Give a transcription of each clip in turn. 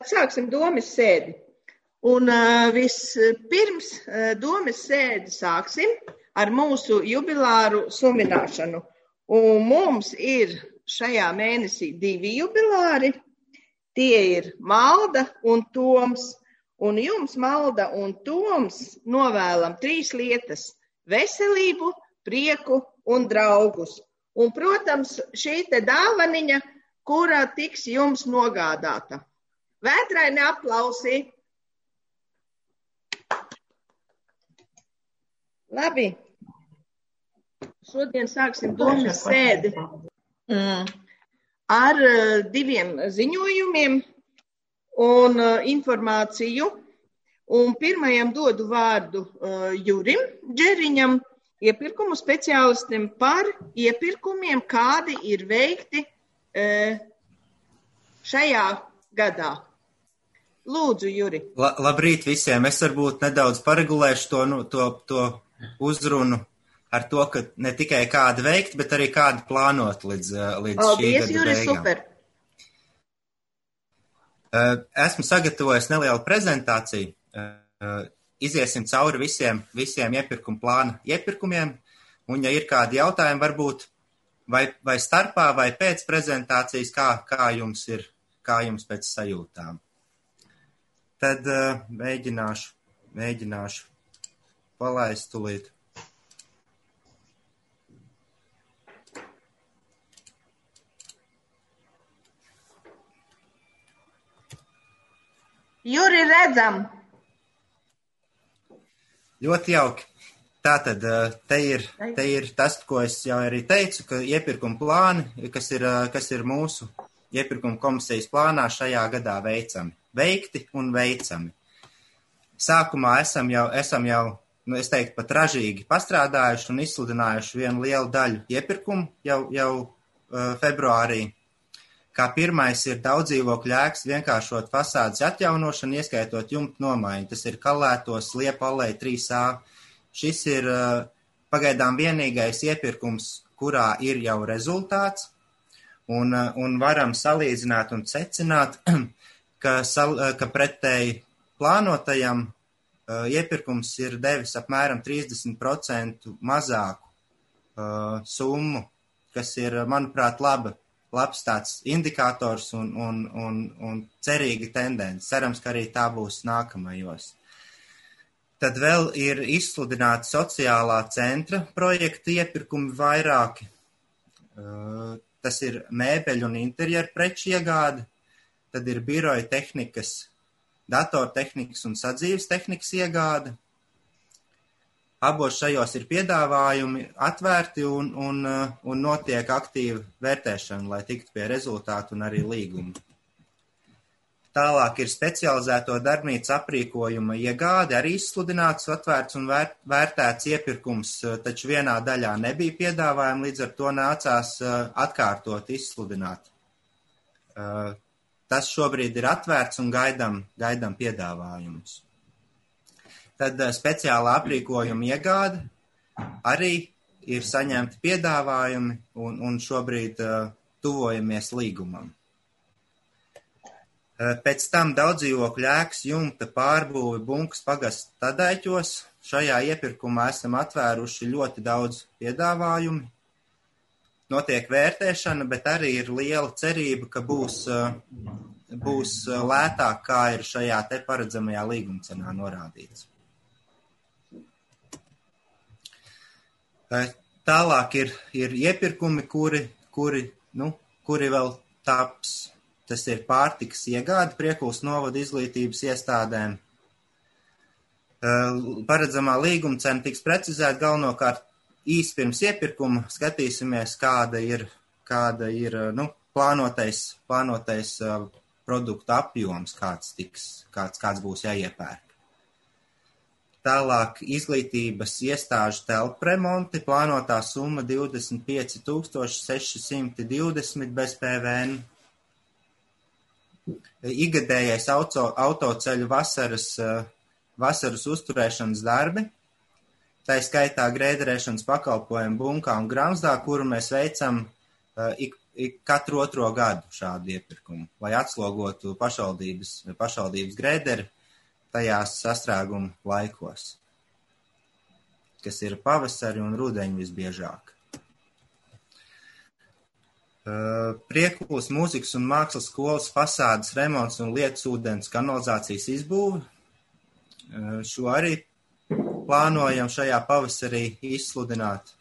sāksim domes sēdi. Un vispirms domes sēdi sāksim ar mūsu jubilāru sumināšanu. Un mums ir šajā mēnesī 2 jubilāri. Tie ir Malda un Toms. Un jums, Malda un Toms, novēlam 3 lietas – veselību, prieku un draugus. Un, protams, šī te dāvaniņa, kurā tiks jums nogādāta. Vētraini aplausi. Labi. Šodien sāksim domes sēdi ar 2 ziņojumiem un informāciju. Un pirmajam dodu vārdu Jurim Džeriņam, iepirkumu speciālistam par iepirkumiem, kādi ir veikti šajā gadā. Lūdzu, Juri. Labrīt visiem. Es varbūt nedaudz paregulēšu to uzrunu ar to, ka ne tikai kādi veikt, bet arī kādi plānot līdz šī gada Juri, beigām. super. Esmu sagatavojis nelielu prezentāciju. Iziesim cauri visiem iepirkuma plāna iepirkumiem. Un, ja ir kādi jautājumi, varbūt vai starpā, vai pēc prezentācijas, kā jums pēc sajūtām. Tad mēģināšu palaist tulīt. Juri, redzam. Ļoti jauki. Tātad te ir tas, ko es jau arī teicu, ka iepirkuma plāni, kas ir mūsu iepirkuma komisijas plānā šajā gadā veicami. Veikti un veicami. Sākumā esam jau, es teiktu, pat ražīgi pastrādājuši un izsludinājuši vienu lielu daļu iepirkumu jau februārī. Kā pirmais ir daudzdzīvokļu ēkas vienkāršot fasādes atjaunošanu, ieskaitot jumtu nomaiņu. Tas ir Kalētos Liepu alej 3A. Šis ir pagaidām vienīgais iepirkums, kurā ir jau rezultāts, un varam salīdzināt un secināt, ka pretēji plānotajam iepirkums ir devis apmēram 30% mazāku summu, kas ir, manuprāt, labs tāds indikators un cerīga tendence. Cerams, ka arī tā būs nākamajos. Tad vēl ir izsludināti sociālā centra projekta iepirkumi vairāki. Tas ir mēbeļu un interjeru preču iegāde. Tad ir biroja tehnikas, datortehnikas un sadzīves tehnikas iegāde. Abos šajos ir piedāvājumi atvērti un notiek aktīva vērtēšana, lai tiktu pie rezultātu un arī līgumu. Tālāk ir specializēto darbnīcu aprīkojuma iegāde, arī izsludināts, atvērts un vērtēts iepirkums, taču vienā daļā nebija piedāvājumi, līdz ar to nācās atkārtot izsludināt. Tas šobrīd ir atvērts un gaidām piedāvājumus. Tad speciālā aprīkojuma iegāde arī ir saņemti piedāvājumi un šobrīd tuvojamies līgumam. Pēc tam daudzdzīvokļu ēkas jumta pārbūve Bunkas pagasta Tadaiķos. Šajā iepirkumā esam atvēruši ļoti daudz piedāvājumi. Notiek vērtēšana, bet arī ir liela cerība, ka būs lētāk, kā ir šajā te paredzamajā līgumcenā norādīts. Tālāk ir iepirkumi, kuri vēl taps. Tas ir pārtikas iegāde Priekulas novada izglītības iestādēm. Paredzamā līguma cena tiks precizēta galvenokārt īsi pirms iepirkuma. Skatīsimies, kāda ir plānotais produktu apjoms, kāds būs jāiepērk. Tālāk izglītības iestāžu telpu remonti, plānotā summa 25 620 bez PVN. Igadējais autoceļu vasaras uzturēšanas darbi, tā skaitā grēderēšanas pakalpojumu Bunkā un Gramsdā, kuru mēs veicam katru otro gadu šādu iepirkumu, lai atslogotu pašvaldības grēderi tajās sastrēguma laikos, kas ir pavasari un rudeņi visbiežāk. Priekulas mūzikas un mākslas skolas fasādes remonts un lietus ūdens kanalizācijas izbūve. Šo arī plānojam šajā pavasarī izsludināt.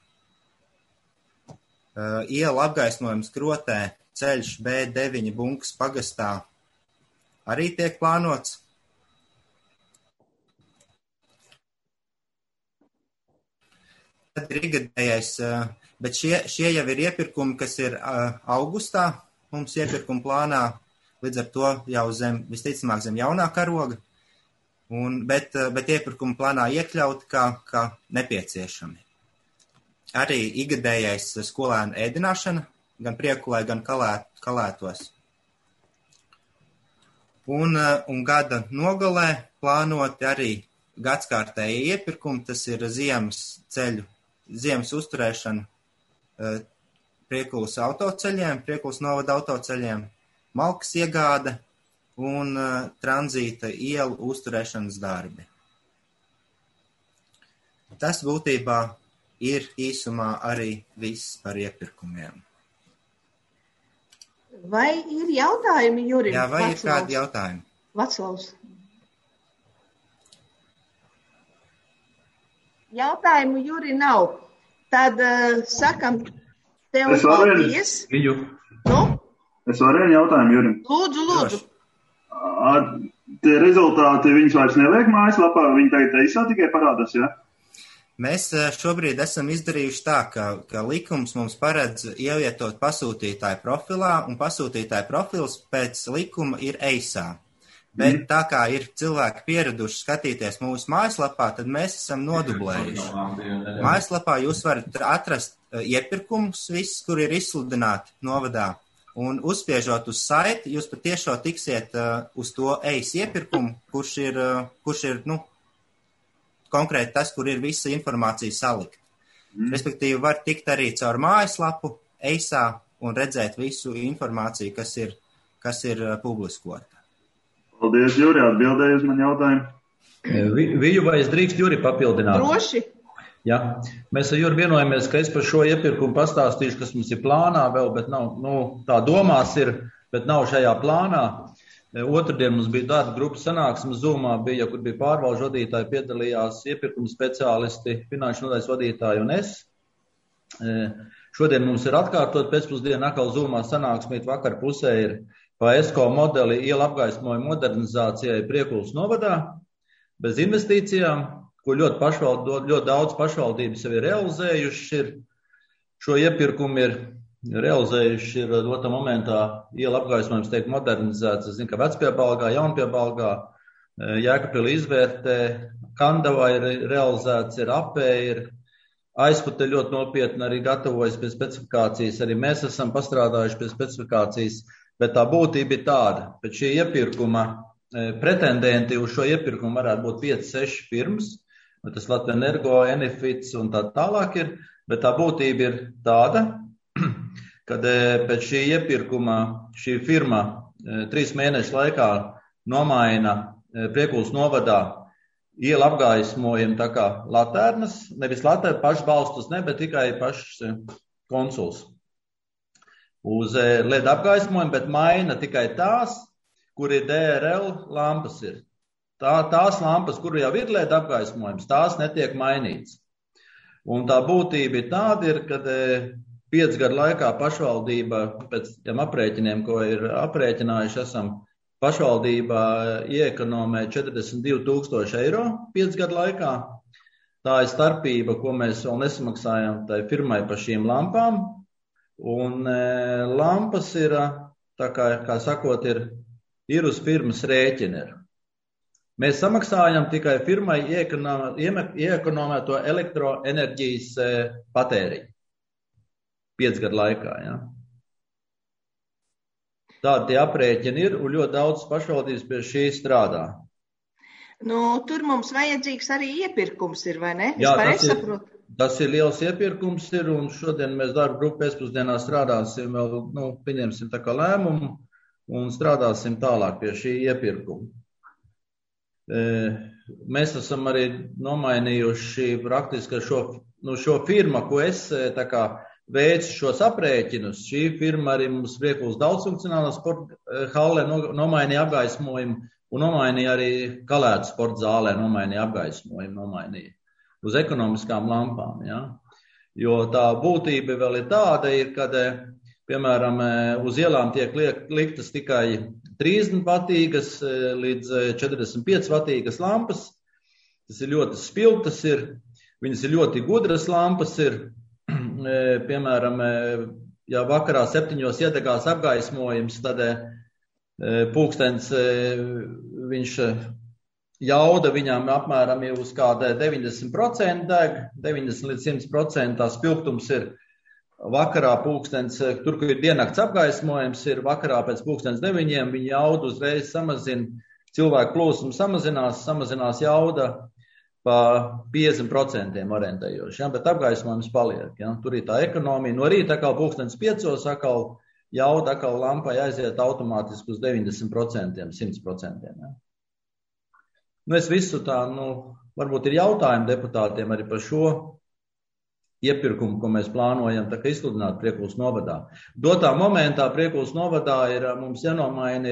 Iela apgaismojums Krotē, ceļš B9 Bunkas pagastā arī tiek plānots. Tad ir ikgadējais, bet šie jau ir iepirkumi, kas ir augustā mums iepirkuma plānā, līdz ar to jau visticamāk zem jaunā karoga, bet iepirkuma plānā iekļauti kā nepieciešami. Arī ikgadējais skolēnu ēdināšana, gan Priekulē, gan Kalētos. Un gada nogalē plānoti arī gadskārtēji iepirkumi, tas ir ziemas uzturēšana Priekulas autoceļiem, Priekulas novada autoceļiem, malkas iegāde un tranzīta ielu uzturēšanas darbi. Tas būtībā ir īsumā arī viss par iepirkumiem. Vai ir jautājumi, Jurim? Jā, vai ir kādi jautājumi? Vaclavs. Jautājumu, Juri, nav. Tad sakam tev paldies. Nu? Es varu vienu jautājumu, Jurim. Lūdzu. Tie rezultāti viņus vairs neliek mājaslapā, viņi tagad īsā tikai parādās, jā? Mēs šobrīd esam izdarījuši tā, ka likums mums paredz ievietot pasūtītāju profilā, un pasūtītāju profils pēc likuma ir EISā. Bet tā kā ir cilvēki pieraduši skatīties mūsu mājaslapā, tad mēs esam nodublējuši. Mājaslapā jūs varat atrast iepirkumus, visus, kur ir izsludināti novadā, un uzspiežot uz saiti, jūs patiešām tiksiet uz to EIS iepirkumu, kurš ir konkrēti tas, kur ir visa informācija salikta. Respektīvi, var tikt arī caur mājaslapu EISā un redzēt visu informāciju, kas ir publiskota. Paldies, Juri, atbildēji uz man jautājumu. Viju, vai es drīkst Juri papildināt? Droši. Jā, mēs ar Juri vienojamies, ka es par šo iepirkumu pastāstīšu, kas mums ir plānā vēl, bet nav, tā domās ir, bet nav šajā plānā. Otrdien mums bija darba grupas sanāksme Zoomā, kur bija pārvalžu vadītāji, piedalījās iepirkuma speciālisti, finanšu nodaļas vadītāji un es. Šodien mums ir atkārtot pēcpusdienu atkal Zoomā sanāksmīt, vakar pusē ir pa ESCO modeli iela apgaismojumu modernizācijai Priekulas novadā, bez investīcijām, ko ļoti daudz pašvaldības jau ir realizējuši. Šo iepirkumu ir realizējuši dotā momentā iela apgaismojums tiek modernizēts. Es zinu, ka Vecpiebalgā, Jaunpiebalgā, Jēkabpilī Izvērtē, Kandavā ir realizēts, ir Apē, ir Aizpute ļoti nopietni arī gatavojas pie specifikācijas. Arī mēs esam pastrādājuši pie specifikācijas. Bet tā būtība ir tāda, pēc šī iepirkuma pretendenti uz šo iepirkumu varētu būt 5-6 firmas, vai tas Latvijas Energo, Enefits un tā tālāk ir, bet tā būtība ir tāda, kad pēc šī iepirkuma šī firma 3 mēnešu laikā nomaina Priekulas novadā iela apgaismojumu tā kā latērnas, nevis latērnas pašbalstus, ne, bet tikai pašs konsuls. Uz LED apgaismojumu, bet maina tikai tās, kur ir DRL lampas ir. Tās lampas, kur jau ir LED apgaismojums, tās netiek mainīts. Un tā būtība ir tāda, kad 5 gadu laikā pašvaldība, pēc tiem aprēķiniem, ko ir aprēķinājuši, esam pašvaldībā ieekonomē 42,000 eiro 5 gadu laikā. Tā ir starpība, ko mēs vēl nesamaksājam tai firmai par šīm lampām. Un lampas ir, tā kā sakot, ir uz firmas rēķina. Mēs samaksājam tikai firmai ieekonomēto elektroenerģijas patēriņu 5 gadu laikā. Ja? Tādi aprēķini ir, un ļoti daudz pašvaldības pie šī strādā. Tur mums vajadzīgs arī iepirkums ir, vai ne? Jā, tas ir liels iepirkums un šodien mēs darba grupu pēcpusdienā strādāsim vēl, pieņemsim tā kā lēmumu un strādāsim tālāk pie šī iepirkuma. Mēs esam arī nomainījuši praktiski šo firmu, ko es tā kā veicu šos aprēķinus. Šī firma arī mums Priekulas daudzfunkcionālā sporta hallē nomainīja apgaismojumu un nomainīja arī Kalētu sporta zālē, nomainīja apgaismojumu, nomainīja uz ekonomiskām lampām. Ja? Jo tā būtība vēl ir tāda, kad, piemēram, uz ielām tiek liktas tikai 30 vatīgas līdz 45 vatīgas lampas. Tas ir ļoti spilgtas, viņas ir ļoti gudras lampas. Piemēram, ja vakarā 7 iedegās apgaismojums, tad pulkstens viņš jauda viņām apmēram ir uz kāda 90% deg, 90 līdz 100% tā spilgtums ir. Vakarā pulkstens, tur, kur ir diennakts apgaismojums, ir vakarā pēc pulkstens 9, viņa jauda uzreiz samazina, cilvēku plūsuma samazinās jauda pa 50% orientējoši, ja, bet apgaismojums paliek. Ja. Tur ir tā ekonomija. No rīta atkal pulkstens 5, atkal jauda atkal lampai aiziet automātiski uz 90%, 100%. Ja. Es visu tā, varbūt ir jautājumi deputātiem arī par šo iepirkumu, ko mēs plānojam tā kā izsludināt Priekulas novadā. Dotā momentā Priekulas novadā mums jānomaina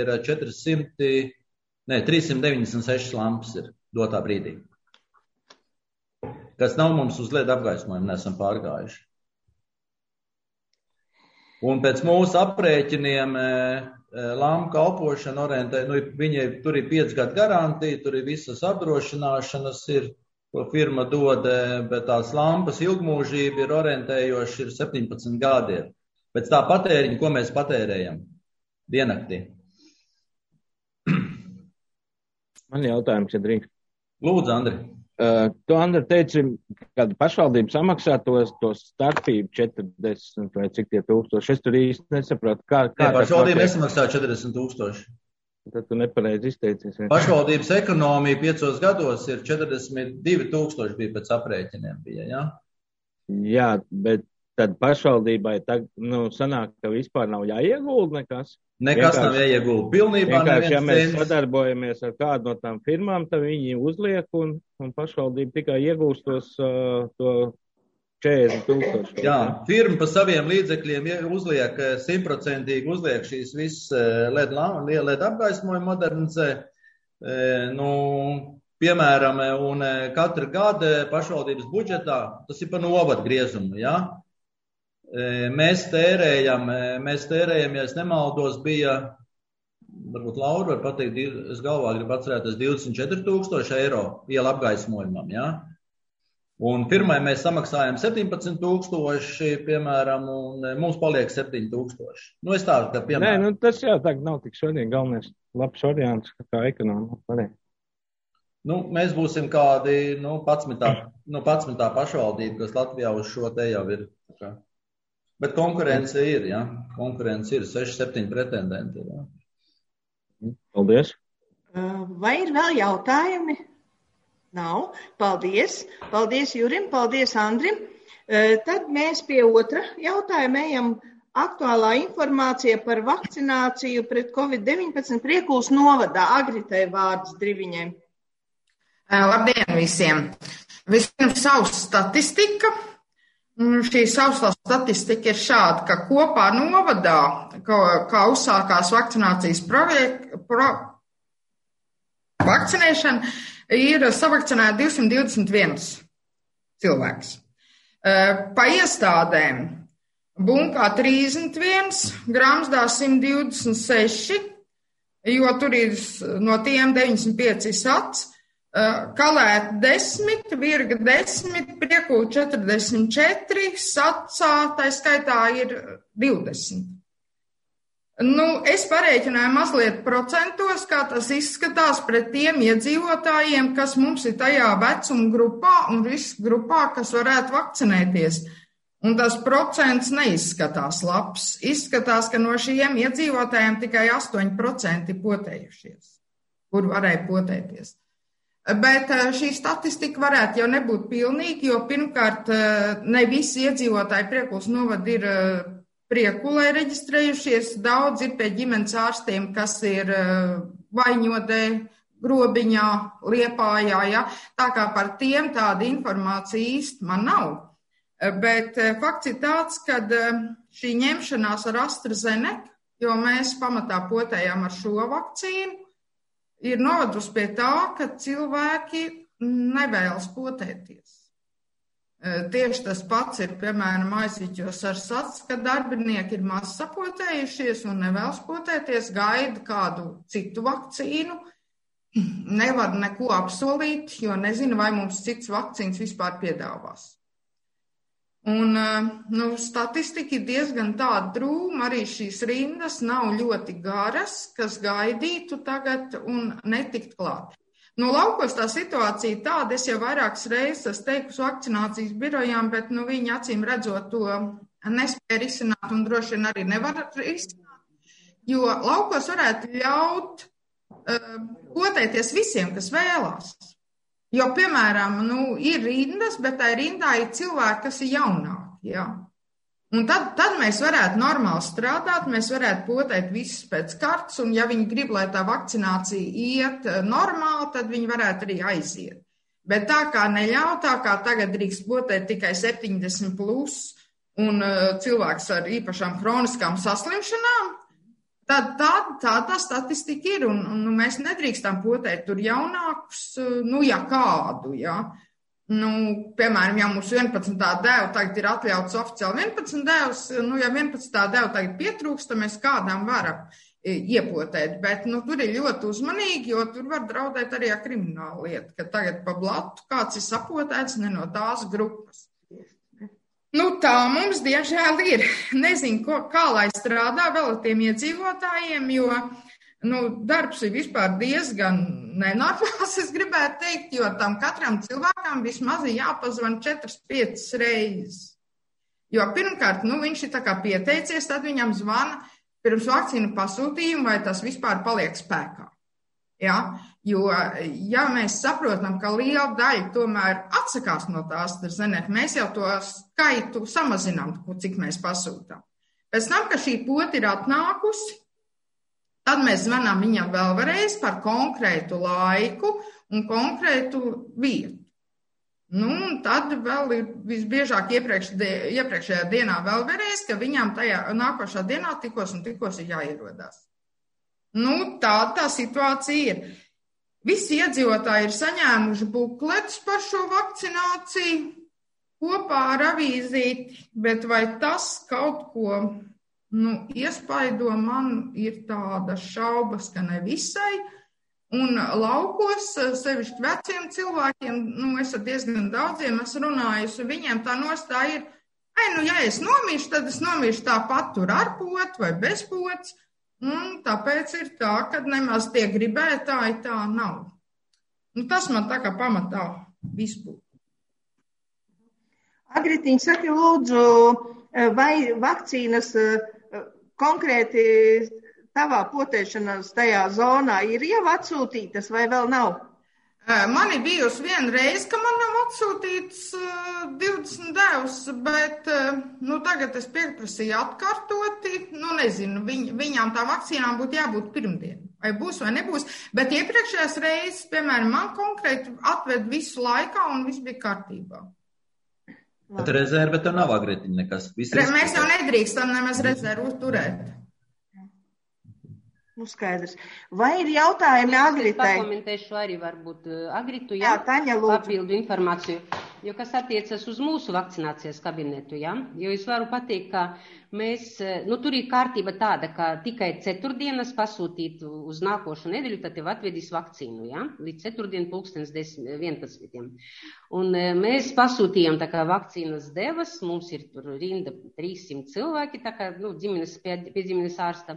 396 lampas ir dotā brīdī. Kas nav mums uz LED apgaismojumu, nesam pārgājuši. Un pēc mūsu aprēķiniem lampu kalpošana orientē, viņai tur ir 5 gadu garantija, tur ir visas apdrošināšanas ko firma dod, bet tās lampas ilgmūžība ir orientējoši 17 gadi. Pēc tā patēriņa, ko mēs patērējam diennaktī. Man jautājums, ja drīkst. Lūdzu, Andri. Tu, Andri, teici, kad pašvaldība samaksā to starpību 40 vai cik tie tūkstoši. Es tur īsti nesaprotu, kā pašvaldība nesamaksā 40 000. Tad tu nepareizi izteicies. Pašvaldības ekonomija 5 gados ir 42 000 bija pēc aprēķiniem. Ja? Jā, bet tad pašvaldībai sanāk, ka vispār nav jāiegulda nekas. Nekas nav jāiegulda. Pilnībā vienkārši, ja mēs sadarbojamies ar kādu no tām firmām, tad viņi uzliek un pašvaldība tikai iegūst to 40 000. Jā, firma pa saviem līdzekļiem uzliek 100% uzliek šīs visas LED apgaismojumu modernizē. Piemēram, un katru gadu pašvaldības budžetā, tas ir pa novadu griezumu, ja? Mēs tērējam, ja es nemaldos, bija, varbūt Laura var pateikt, es galvā gribu atcerēties 24 000 eiro iela apgaismojumam, ja? Un firmai mēs samaksājam 17 000, piemēram, un mums paliek 7 000. Es tādu, ka piemēram. Nē, tas jau tā nav tik svarīgi. Galvenais labs variants, kā ekonomika. Mēs būsim kādi, 11. pašvaldība, kas Latvijā uz šo te jau ir. Bet konkurence ir, ja? Konkurence ir 6-7 pretendenti. Ja? Paldies. Vai ir vēl jautājumi? Nav. Paldies. Paldies Jurim, paldies Andrim. Tad mēs pie otra jautājuma ejam. Aktuālā informācija par vakcināciju pret Covid-19 Priekulas novadā. Agritai vārds Driviņai. Labdien visiem. Vispirms savs statistika. Šī savstā statistika ir šāda, ka kopā novadā, kā uzsākās vakcinācijas vakcinēšana, ir savakcinēta 221 cilvēks. Pa iestādēm Bunkā 31, Gramsdā 126, jo tur ir no tiem 95 sats, Kalēta 10, Virga 10, Priekula 44, Sacā, tā skaitā ir 20. Es parēķināju mazliet procentos, kā tas izskatās pret tiem iedzīvotājiem, kas mums ir tajā vecuma grupā un riska grupā, kas varētu vakcinēties. Un tas procents neizskatās labs. Izskatās, ka no šiem iedzīvotājiem tikai 8% potējušies, kur varēja potēties. Bet šī statistika varētu jau nebūt pilnīga, jo pirmkārt ne visi iedzīvotāji Priekulas novada ir Priekulē reģistrējušies. Daudz ir pie ģimenes ārstiem, kas ir Vaņodē, Grobiņā, Liepājā. Ja? Tā kā par tiem tāda informācija īsti man nav. Bet fakts ir tāds, ka šī ņemšanās ar AstraZeneca, jo mēs pamatā potējām ar šo vakcīnu, ir novadusi pie tā, ka cilvēki nevēlas potēties. Tieši tas pats ir, piemēram, Aizviķos ar SAC, ka darbinieki ir maz sapotējušies un nevēlas potēties, gaida kādu citu vakcīnu. Nevar neko apsolīt, jo nezinu, vai mums cits vakcīnas vispār piedāvās. Un statistika ir diezgan tāda drūma, arī šīs rindas nav ļoti garas, kas gaidītu tagad un netikt klāt. Laukos tā situācija tāda, es jau vairākas reizes teikusi vakcinācijas birojām, bet viņi acīm redzot to nespēja risināt un droši vien arī nevar risināt, jo laukos varētu ļaut potēties visiem, kas vēlās. Jo, piemēram, ir rindas, bet tā rindā ir cilvēki, kas ir jaunāki. Ja? Un tad mēs varētu normāli strādāt, mēs varētu potēt visus pēc kārtas, un ja viņi grib, lai tā vakcinācija iet normāli, tad viņi varētu arī aiziet. Bet tā kā neļauj, tā kā tagad drīkst potēt tikai 70+ un cilvēks ar īpašām kroniskām saslimšanām, tad tā statistika ir, un mēs nedrīkstam potēt tur jaunākus, ja kādu, ja. Piemēram, ja mums 11. deva tagad ir atļauts oficiāli 11 devas, ja 11. deva tagad pietrūkst, tad mēs kādām varam iepotēt, bet tur ir ļoti uzmanīgi, jo tur var draudēt arī ar kriminālu lietu, ka tagad pa blatu kāds ir sapotēts ne no tās grupas. Tā mums diemžēl ir. Nezinu, kā lai strādā vēl ar tiem iedzīvotājiem, jo darbs ir vispār diezgan nenormāls, es gribētu teikt, jo tam katram cilvēkam vismaz ir jāpazvan 4-5 reizes. Jo pirmkārt, viņš ir tā kā pieteicies, tad viņam zvana pirms vakcīnu pasūtījuma, vai tas vispār paliek spēkā. Ja? Jo, ja mēs saprotam, ka liela daļa tomēr atsakās no tās AstraZeneca, mēs jau to skaitu samazinām, cik mēs pasūtām. Pēc tam, ka šī pota ir atnākusi, tad mēs zvanām viņam vēlreiz par konkrētu laiku un konkrētu vietu. Un tad vēl ir visbiežāk iepriekšējā dienā vēlreiz, ka viņam tajā nākošā dienā tikos ir jāierodās. Tā situācija ir. Visi iedzīvotāji ir saņēmuši bukletus par šo vakcināciju kopā ar avīzīti, bet vai tas kaut ko iespaido, man ir tāda šaubas, ka ne visai. Un laukos, sevišķi veciem cilvēkiem, es ar diezgan daudziem esmu runājusi, viņiem tā nostāja ir, ja es nomīšu, tad es nomīšu tāpat tur ar potu vai bez pots. Un tāpēc ir tā, ka nemaz tie gribētāji tā nav. Tas man tā kā pamatā vispār. Agritiņ, saki lūdzu, vai vakcīnas konkrēti tavā potēšanās tajā zonā ir jau atsūtītas vai vēl nav? Man ir bijusi viena reize, ka man nav atsūtīts 20 devas, bet tagad es pieprasīju atkārtoti. Nezinu, viņām tā vakcīnām būtu jābūt pirmdien. Vai būs vai nebūs, bet iepriekšējās reizes, piemēram, man konkrēti atved visu laikā un viss bija kārtībā. Bet rezerve tev nav agritiņa nekas? Mēs jau nedrīkstam nemaz rezervu turēt. Skaidrs. Vai ir jautājumi Agritai? Es pakomentēšu arī varbūt Agritu, Taņa, papildu informāciju, jo kas attiecas uz mūsu vakcinācijas kabinetu, jo es varu pateikt, ka mēs, tur ir kārtība tāda, ka tikai ceturtdienas pasūtīt uz nākošu nedēļu, tad tev atvedīs vakcīnu, līdz ceturtdien 11. Un mēs pasūtījām tā kā vakcīnas devas, mums ir tur rinda 300 cilvēki, tā kā, pie ģimenes ārsta.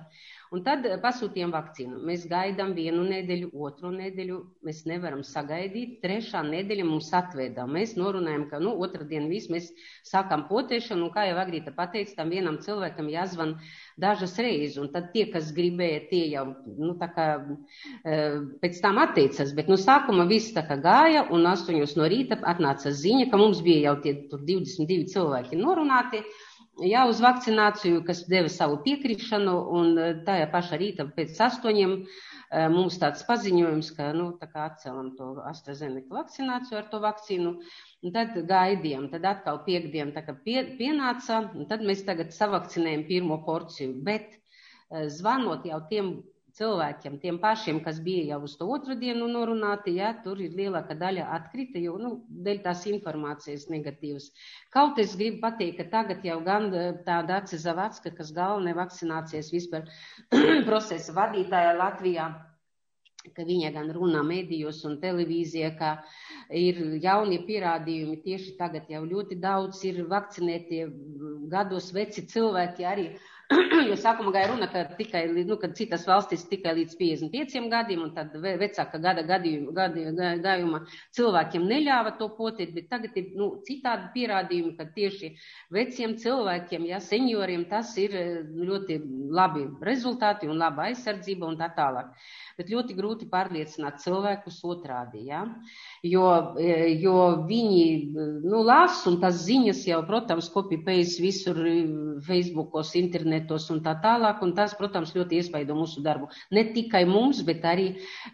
Un tad pasūtījām vakcīnu. Mēs gaidām 1 nedēļu, 2 nedēļu, mēs nevaram sagaidīt, 3. nedēļa mums atvēdām. Mēs norunājam, ka, 2. dienu viss mēs sākam potēšanu, un kā jau Agrīta pateica, tam vienam cilvēkam jāzvan dažas reizes, un tad tie, kas gribēja, tie jau, tā kā pēc tam atteicas, bet sākuma viss tā kā gāja, un 8 no rīta atnāca ziņa, ka mums bija jau tie tur 22 cilvēki norunāti, jā, uz vakcināciju, kas deva savu piekrišanu, un tajā pašā rīta pēc 8 mums tāds paziņojums, ka, tā kā atcelam to AstraZeneca vakcināciju ar to vakcīnu, un tad gaidījām, tad atkal piekdien tā kā pienāca, un tad mēs tagad savakcinējam 1. porciju, bet zvanot jau tiem cilvēkiem, tiem pašiem, kas bija jau uz to 2. dienu norunāti, jā, tur ir lielāka daļa atkrita, jo, dēļ tās informācijas negatīvas. Kaut es gribu pateikt, ka tagad jau gan tāda Ace Zavacka, kas galvenā vakcinācijas vispār procesa vadītāja Latvijā, ka viņa gan runā medijos un televīzijā, ka ir jaunie pierādījumi, tieši tagad jau ļoti daudz ir vakcinētie gados veci cilvēki arī, jo sākumā gāja runa, ka tikai, kad citas valstis tikai līdz 55 gadiem, un tad vecāka gada gājuma cilvēkiem neļāva to potēt, bet tagad ir citādi pierādījumi, ka tieši veciem cilvēkiem, senioriem, tas ir ļoti labi rezultāti un laba aizsardzība un tā tālāk. Bet ļoti grūti pārliecināt cilvēkus otrādi, jo viņi, lasa un tas ziņas jau, protams, copy-paste visur Facebookos, internetos un tā tālāk, un tas, protams, ļoti iespaido mūsu darbu. Ne tikai mums, bet arī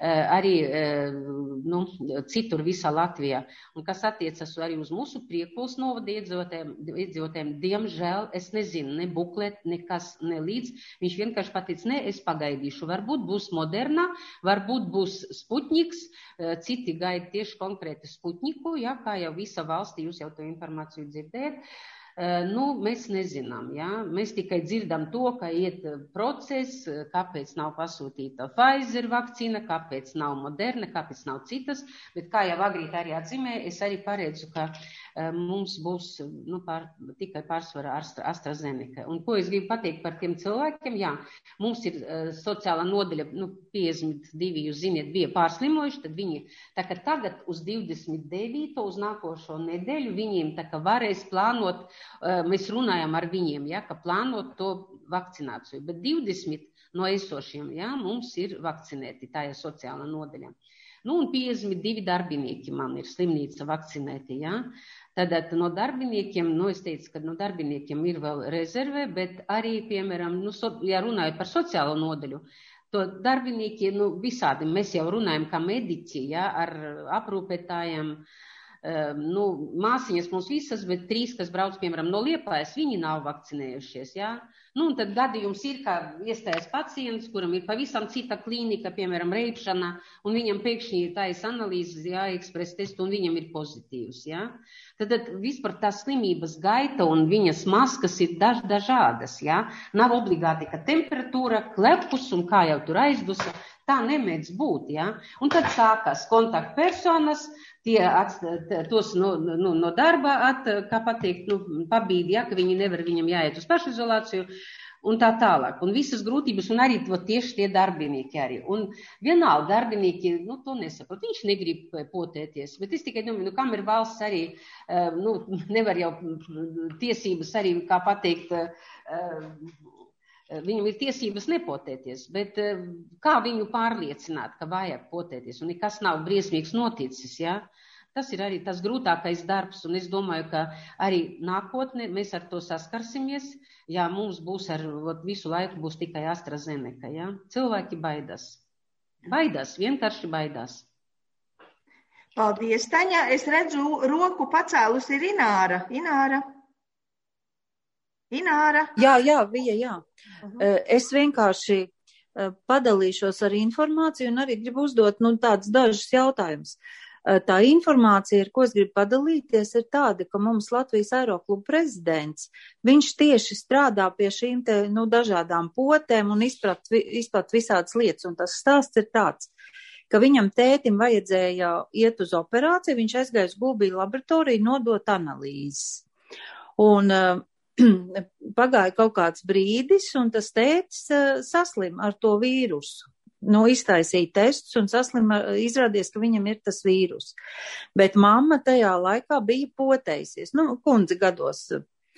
citur visā Latvijā. Un kas attiecas arī uz mūsu Priekulas novada iedzīvotājiem, diemžēl, es nezinu, ne buklet, nekas nelīdz. Viņš vienkārši pateica, ne, es pagaidīšu, varbūt būs Moderna, varbūt būs Sputniks, citi gaida tieši konkrēti Sputniku, kā jau visa valstī, jūs jau to informāciju dzirdējat. Mēs nezinām, mēs tikai dzirdam to, ka iet process, kāpēc nav pasūtīta Pfizer vakcīna, kāpēc nav Moderna, kāpēc nav citas, bet kā jau Agrīta arī atzīmē, es arī paredzu, ka mums būs tikai pārsvarā AstraZeneca. Un ko es gribu pateikt par tiem cilvēkiem? Mums ir sociālā nodaļa, 52, jūs ziniet, bija pārslimojuši, tad viņi tagad uz 29. uz nākošo nedēļu viņiem varēs plānot, mēs runājam ar viņiem, ka plānot to vakcināciju, bet 20 no esošiem, mums ir vakcinēti, tā ir sociāla nodaļa. Un 52 darbinieki man ir slimnīca vakcinēti, Tad no darbiniekiem, es teicu, ka no darbiniekiem ir vēl rezerve, bet arī, piemēram, ja runāju par sociālo nodaļu, to darbinieki, visādi, mēs jau runājam kā mediķi, ar aprūpētājiem, māsiņas mums visas, bet 3, kas brauc, piemēram, no Liepājas, viņi nav vakcinējušies, un tad gadījums ir, ka iestājas pacients, kuram ir pavisam cita klīnika, piemēram, reipšana, un viņam pēkšņi ir tājas analīzes, ekspres testu, un viņam ir pozitīvs, Tad vispār tā slimības gaita un viņas maskas ir dažādas, Nav obligāti, ka temperatūra, klepus un kā jau tur aizdusa, tā nemēdz būt, Un tad sākās kontaktpersonas, tie tos no darba, kā pateikt, pabīd, ka viņi nevar, viņam jāiet uz pašizolāciju, un tā tālāk. Un visas grūtības, un arī tieši tie darbinieki arī. Un vienalga darbinieki, to nesaprot, viņš negrib potēties, bet es tikai domāju, kam ir valsts arī, nevar jau tiesības arī, kā pateikt, viņam ir tiesības nepotēties, bet kā viņu pārliecināt, ka vajag potēties, un nekas nav briesmīgs noticis, Tas ir arī tas grūtākais darbs, un es domāju, ka arī nākotnē mēs ar to saskarsimies, mums būs visu laiku būs tikai AstraZeneca, Cilvēki baidās, vienkārši baidās. Paldies, Taņa. Es redzu, roku pacēlus ir Ināra. Jā, Vija. Es vienkārši padalīšos ar informāciju un arī gribu uzdot tādus dažus jautājumus. Tā informācija, ar ko es gribu padalīties, ir tāda, ka mums Latvijas aerokluba prezidents, viņš tieši strādā pie šīm dažādām potēm un izprat visādas lietas. Un tas stāsts ir tāds, ka viņam tētim vajadzēja iet uz operāciju, viņš aizgāja uz Gulbīju laboratoriju nodot analīzes. Un pagāja kaut kāds brīdis, un tas tētis saslim ar to vīrusu. Iztaisīja testus un izrādies, ka viņam ir tas vīrus. Bet mamma tajā laikā bija potējusies, kundze gados.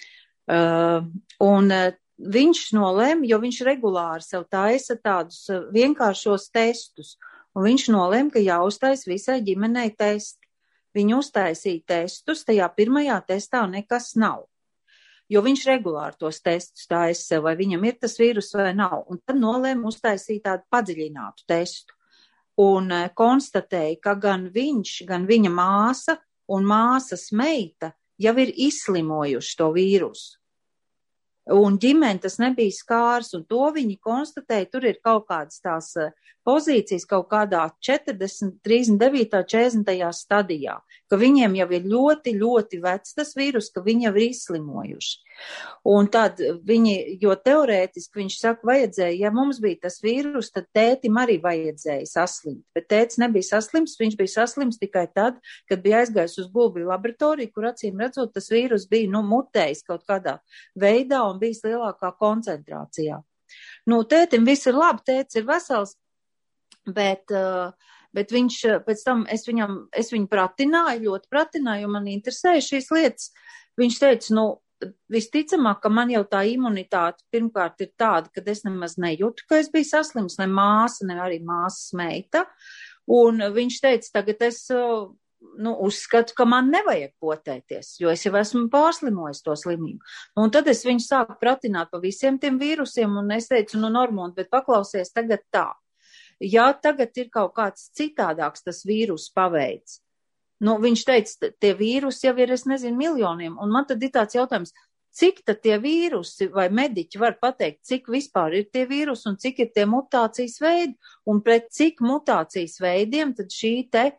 Un viņš nolēma, jo viņš regulāri sev taisa tādus vienkāršos testus, un viņš nolēma, ka jāuztais visai ģimenei testi. Viņi uztaisīja testus, tajā pirmajā testā nekas nav. Jo viņš regulāri tos testus taisa sev, vai viņam ir tas vīrus vai nav. Un tad nolēma uztaisīt tādu padziļinātu testu. Un konstatēja, ka gan viņš, gan viņa māsa un māsas meita jau ir izslimojuši to vīrusu. Un ģimene tas nebija skārs, un to viņi konstatēja, tur ir kaut kādas tās pozīcijas kaut kādā 40, 39, 40. stadijā, ka viņiem jau ir ļoti, ļoti vecs tas vīrus, ka viņi jau ir izslimojuši. Un tad viņi, jo teorētiski viņš saka, vajadzēja, ja mums bija tas vīrus, tad tētim arī vajadzēja saslimt. Bet tētis nebija saslims, viņš bija saslims tikai tad, kad bija aizgājis uz Gulbju laboratoriju, kur acīm redzot, tas vīrus bija, mutējis kaut kādā veidā un bijis lielākā koncentrācijā. Tētim viss ir labi, tētis ir vesels, bet viņš, pēc tam es viņu pratināju, ļoti pratināju, jo man interesēja šīs lietas. Viņš teica, visticamāk, ka man jau tā imunitāte pirmkārt ir tāda, ka es nemaz nejūtu, ka es biju saslims, ne māsa, ne arī māsas meita. Un viņš teica, tagad es uzskatu, ka man nevajag potēties, jo es jau esmu pārslimojis to slimību. Un tad es viņu sāku pratināt pa visiem tiem vīrusiem, un es teicu, Normund, bet paklausies tagad tā. Ja tagad ir kaut kāds citādāks tas vīrus paveids, viņš teica, tie vīrusi jau ir, es nezinu, miljoniem, un man tad ir tāds jautājums, cik tad tie vīrusi vai mediķi var pateikt, cik vispār ir tie vīrusi un cik ir tie mutācijas veidi, un pret cik mutācijas veidiem tad šī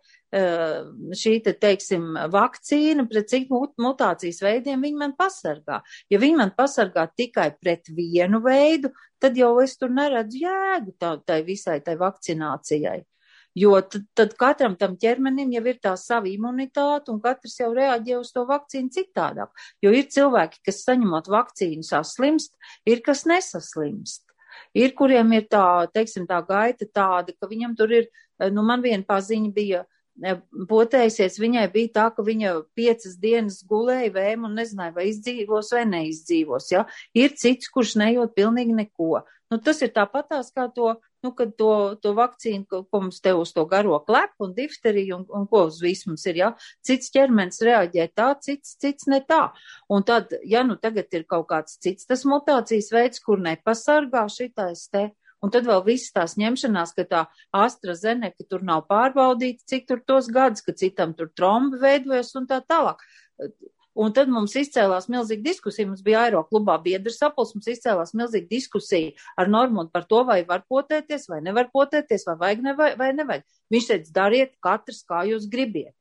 te, teiksim, vakcīna, pret cik mutācijas veidiem viņi man pasargā. Ja viņi man pasargā tikai pret vienu veidu, tad jau es tur neredzu jēgu tai visai tai vakcinācijai. Jo tad katram tam ķermenim jau ir tā sava imunitāte un katrs jau reaģē uz to vakcīnu citādāk. Jo ir cilvēki, kas saņemot vakcīnu saslimst, ir kas nesaslimst. Ir, kuriem ir tā, teiksim, tā gaita tāda, ka viņam tur ir, man viena paziņa bija potējusies, viņai bija tā, ka viņa 5 dienas gulēja vēmu un nezināja, vai izdzīvos vai neizdzīvos, ja? Ir cits, kurš nejūt pilnīgi neko. Tas ir tāpatās kā kad to vakcīnu, ko mums te uz to garo klepu un difteriju un ko uz visu mums ir, ja? Cits ķermenis reaģē tā, cits ne tā. Un tad, ja tagad ir kaut kāds cits tas mutācijas veids, kur nepasargā šitais te, un tad vēl visas tās ņemšanās, ka tā AstraZeneca tur nav pārbaudīta, cik tur tos gadus, ka citam tur trombi veidojas un tā tālāk. Un tad mums izcēlās milzīga diskusija, mums bija Aeroklubā biedru sapulce, mums izcēlās milzīga diskusija ar Normundu par to, vai var potēties, vai nevar potēties, vai vajag, vai nevajag. Viņš teica, dariet katrs, kā jūs gribiet.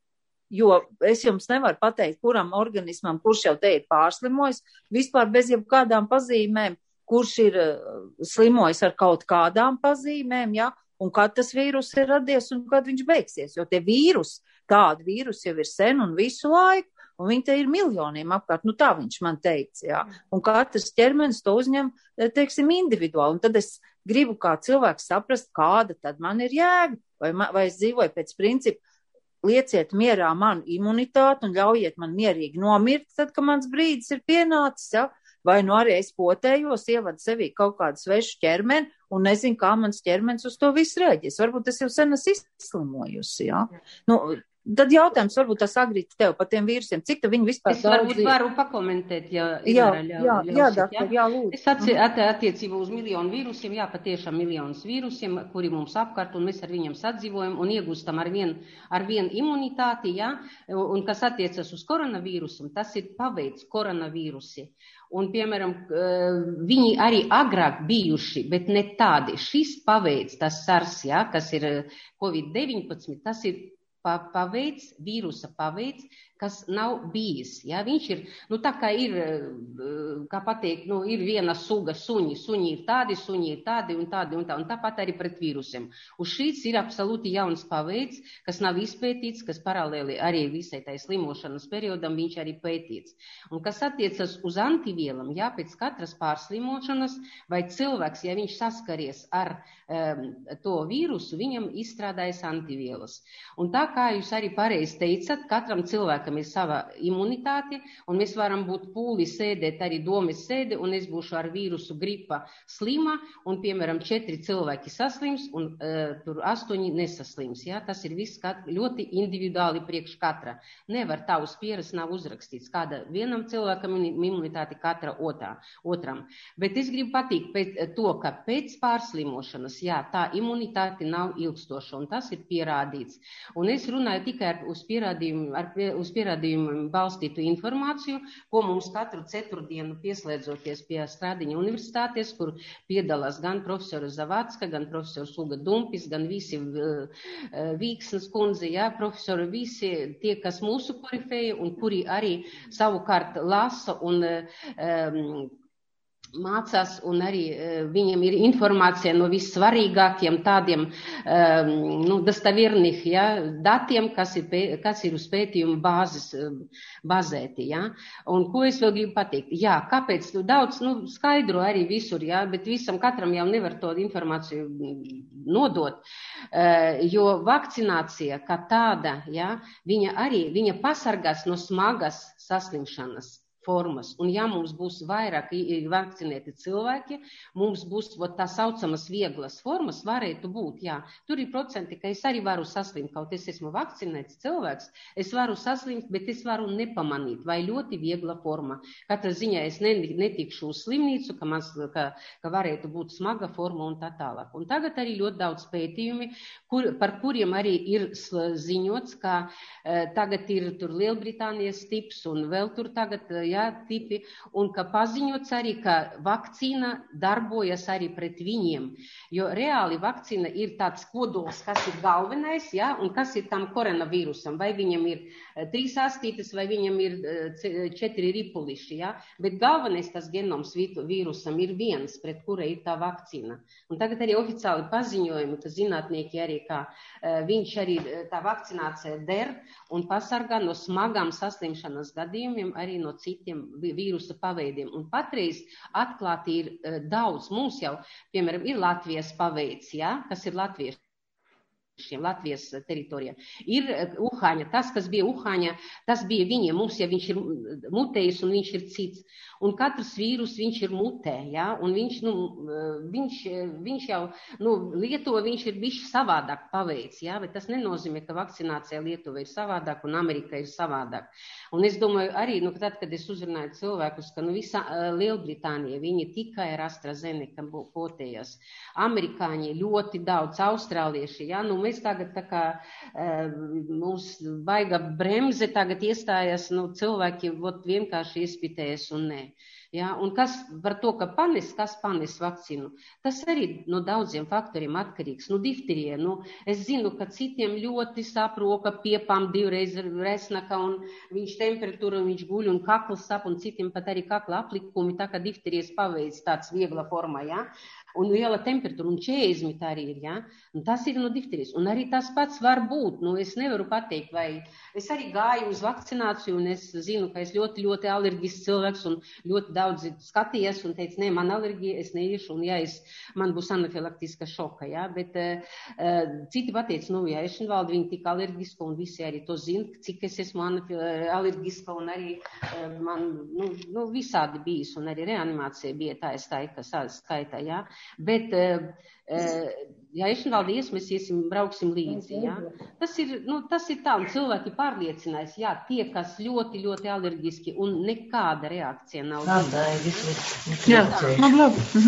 Jo es jums nevaru pateikt, kuram organismam, kurš jau te ir pārslimojis, vispār bez jebkādām pazīmēm, kurš ir slimojis ar kaut kādām pazīmēm, ja, un kad tas vīrus ir radies un kad viņš beigsies. Jo tie tādi vīrusi jau ir sen un visu laiku, un viņi te ir miljoniem apkārt, tā viņš man teica, jā. Un katrs ķermenis to uzņem, teiksim, individuāli. Un tad es gribu kā cilvēks saprast, kāda tad man ir jēga, vai es dzīvoju pēc principa, lieciet mierā manu imunitāti un ļaujiet man mierīgi nomirt, tad, kad mans brīdis ir pienācis, jā. Vai arī es potējos, ievadu sevī kaut kādu svešu ķermeni un nezinu, kā mans ķermenis uz to visu reaģēs. Varbūt es jau sen esmu izslimojusi, jā. Tad jautājums varbūt tas Agrita tev par tiem vīrusiem, cik viņi vispār daudz ir? Es varbūt varu pakomentēt, ja lūdzu. Es attiecībā uz miljonu vīrusiem, patiešām miljonus vīrusiem, kuri mums apkārt, un mēs ar viņiem sadzīvojam un iegūstam ar vien imunitāti, un kas attiecas uz koronavīrusam, tas ir paveids koronavīrusi. Un, piemēram, viņi arī agrāk bijuši, bet ne tādi. Šis paveids, tas SARS, kas ir COVID-19, tas ir vīrusa paveids, kas nav bijis. Ja? Viņš ir, tā kā ir, kā pateikt, ir viena suga suņi. Suņi ir tādi un tādi. Un tāpat arī pret vīrusiem. Uz šīs ir absolūti jauns paveids, kas nav izpētīts, kas paralēli arī visai tai slimošanas periodam viņš arī pētīts. Un kas attiecas uz antivielam, ja pēc katras pārslimošanas vai cilvēks, ja viņš saskaries ar to vīrusu, viņam izstrādājas antivielas. Un tā kā jūs arī pareizi teicat, katram cilvēkam ir sava imunitāte, un mēs varam būt pūli sēdēt arī domes sēde, un es būšu ar vīrusu gripa slima, un, piemēram, 4 cilvēki saslims, un tur 8 nesaslims. Ja? Tas ir viss ļoti individuāli priekš katra. Nevar tā uz pieras nav uzrakstīts, kāda vienam cilvēkam imunitāte katra otram. Bet es gribu pateikt to, ka pēc pārslimošanas, jā, tā imunitāte nav ilgstoša, un tas ir pierādīts. Un es runāju tikai uz pierādījumu balstītu informāciju, ko mums katru ceturtdienu pieslēdzoties pie Stradiņa universitātes, kur piedalās gan profesora Zavadska, gan profesors Uga Dumpis, gan visi Vīksnes kundze, jā, profesori, visi tie, kas mūsu korifēja un kuri arī savukārt lasa un mācās, un arī viņiem ir informācija no vissvarīgākiem tādiem dastavirnih, ja, datiem, kas ir uz pētījumu bazēti. Ja. Un ko es vēl gribu pateikt? Jā, kāpēc? Daudz skaidro arī visur, ja, bet katram jau nevar to informāciju nodot, jo vakcinācija kā tāda, ja, viņa pasargās no smagas saslimšanas formas. Un ja mums būs vairāk vakcinēti cilvēki, mums būs tā saucamas vieglas formas, varētu būt, jā. Tur ir procenti, ka es arī varu saslimt, kaut es esmu vakcinēts cilvēks, es varu saslimt, bet es varu nepamanīt, vai ļoti viegla forma. Katrā ziņā es netikšu uz slimnīcu, ka varētu būt smaga forma un tā tālāk. Un tagad arī ļoti daudz pētījumi, par kuriem arī ir ziņots, ka tagad ir tur Lielbritānijas tips un vēl tur tagad tipi, un ka paziņots arī, ka vakcīna darbojas arī pret viņiem, jo reāli vakcīna ir tāds kodols, kas ir galvenais, ja, un kas ir tam koronavīrusam, vai viņam ir 3 astītes, vai viņam ir 4 ripuliši, ja, bet galvenais tas genoms vīrusam ir viens, pret kura ir tā vakcīna. Un tagad arī oficiāli paziņojumi, ka zinātnieki arī, ka viņš arī tā vakcinācija der un pasargā no smagām saslimšanas gadījumiem, arī no citiem vīrusa paveidiem. Un patreiz atklāti ir daudz. Mums jau, piemēram, ir Latvijas paveids, ja, kas ir Latvijas teritorijā. Ir Uhāņa, tas, kas bija Uhāņa, tas bija viņa, mums jau viņš ir mutējis un viņš ir cits. Un katrs vīrus viņš ir mutē, ja, un viņš jau, Lietuva viņš ir bišķi savādāk paveids, ja, bet tas nenozīmē, ka vakcinācija Lietuva ir savādāk un Amerika ir savādāk. Un es domāju arī, tad, kad es uzrunāju cilvēkus, ka visa Lielbritānija, viņi tikai ar AstraZeneca potējas. Amerikāņi ļoti daudz, austrālieši, ja, mēs tagad tā kā mums baiga bremze tagad iestājas, cilvēki vienkārši iespitējas un nē. Ja, un kas par to, ka kas panes vakcīnu, tas arī no daudziem faktoriem atkarīgs. Difterija, es zinu, ka citiem ļoti sāp roka, piepām 2 reizes resnaka, un viņš temperatūra, viņš guļ, un kakls sāp, un citiem pat arī kakla aplikumi, tā kā difterijas paveids tāds viegla forma, ja. Un liela temperatūra, un 40 arī ir, ja? Un tas ir no difterijas. Un arī tas pats var būt, es nevaru pateikt, vai es arī gāju uz vakcināciju, un es zinu, ka es ļoti, ļoti alerģisks cilvēks, un ļoti daudz skatījies, un teicu, man alerģija, es neiešu, un man būs anafilaktiska šoka, ja? Bet citi pateica, Ešenvalde, viņi tik alerģiska, un visi arī to zina, cik es esmu alerģiska, un arī man, visādi bijis, un arī reanimācija bija tā, skaitā, ja? Bet, ja Ešenvalde mēs brauksim līdzi, ja? Tas ir tā, un cilvēki pārliecinās, jā, tie, kas ļoti, ļoti alerģiski, un nekāda reakcija nav. Jā, labi.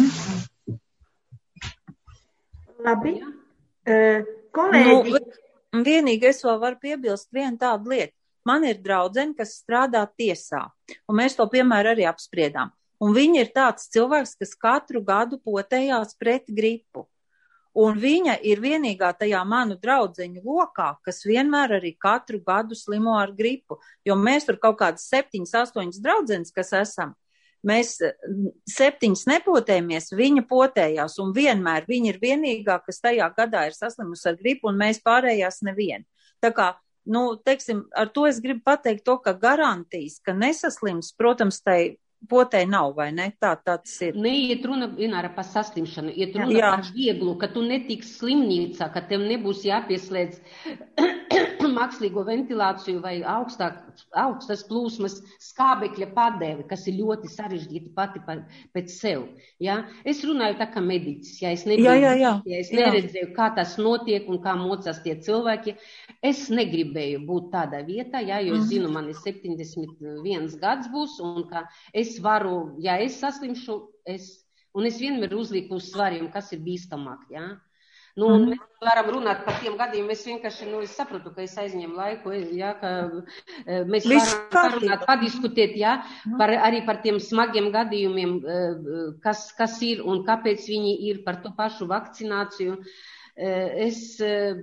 Labi. Kolēģi. Vienīgi es vēl varu piebilst vienu tādu lietu. Man ir draudzene, kas strādā tiesā, un mēs to piemēru arī apspriedām. Un viņi ir tāds cilvēks, kas katru gadu potējās pret gripu. Un viņa ir vienīgā tajā manu draudzeņu lokā, kas vienmēr arī katru gadu slimo ar gripu. Jo mēs tur kaut kādas 7, 8 draudzenes, kas esam, mēs 7 nepotējamies, viņa potējās. Un vienmēr viņa ir vienīgā, kas tajā gadā ir saslimusi ar gripu, un mēs pārējās nevien. Tā kā, teiksim, ar to es gribu pateikt to, ka garantijas, ka nesaslims, protams, tai potē nav, vai ne? Tā tas ir. Neiet runa vienmēr par saslimšanu, iet runa par vieglu, ka tu netiksi slimnīcā, ka tev nebūs jāpieslēdz mākslīgo ventilāciju vai augstas plūsmas skābekļa padevi, kas ir ļoti sarežģīti pati pēc sev. Ja? Es runāju tā kā mediķis, ja es neredzēju, kā tas notiek un kā mocās tie cilvēki. Es negribēju būt tādā vietā, ja, jo es zinu, man ir 71 gads būs, un ka es varu, ja es saslimšu, un es vienmēr uzlieku uz svariem, kas ir bīstamāk, ja. Mēs varam runāt par tiem gadiem, es vienkārši, es saprotu, ka es aizņemu laiku, ja, ka mēs varam parunāt, padiskutēt, ja, arī par tiem smagiem gadījumiem, kas ir un kāpēc viņi ir par to pašu vakcināciju. Es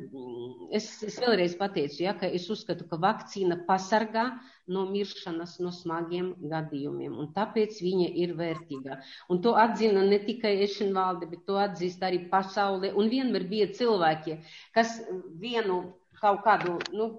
vēlreiz pateicu, ja, ka es uzskatu, ka vakcīna pasargā no miršanas, no smagiem gadījumiem, un tāpēc viņa ir vērtīga. Un to atzina ne tikai Ešenvalde, bet to atzīst arī pasaulē, un vienmēr bija cilvēki, kas vienu kaut kādu,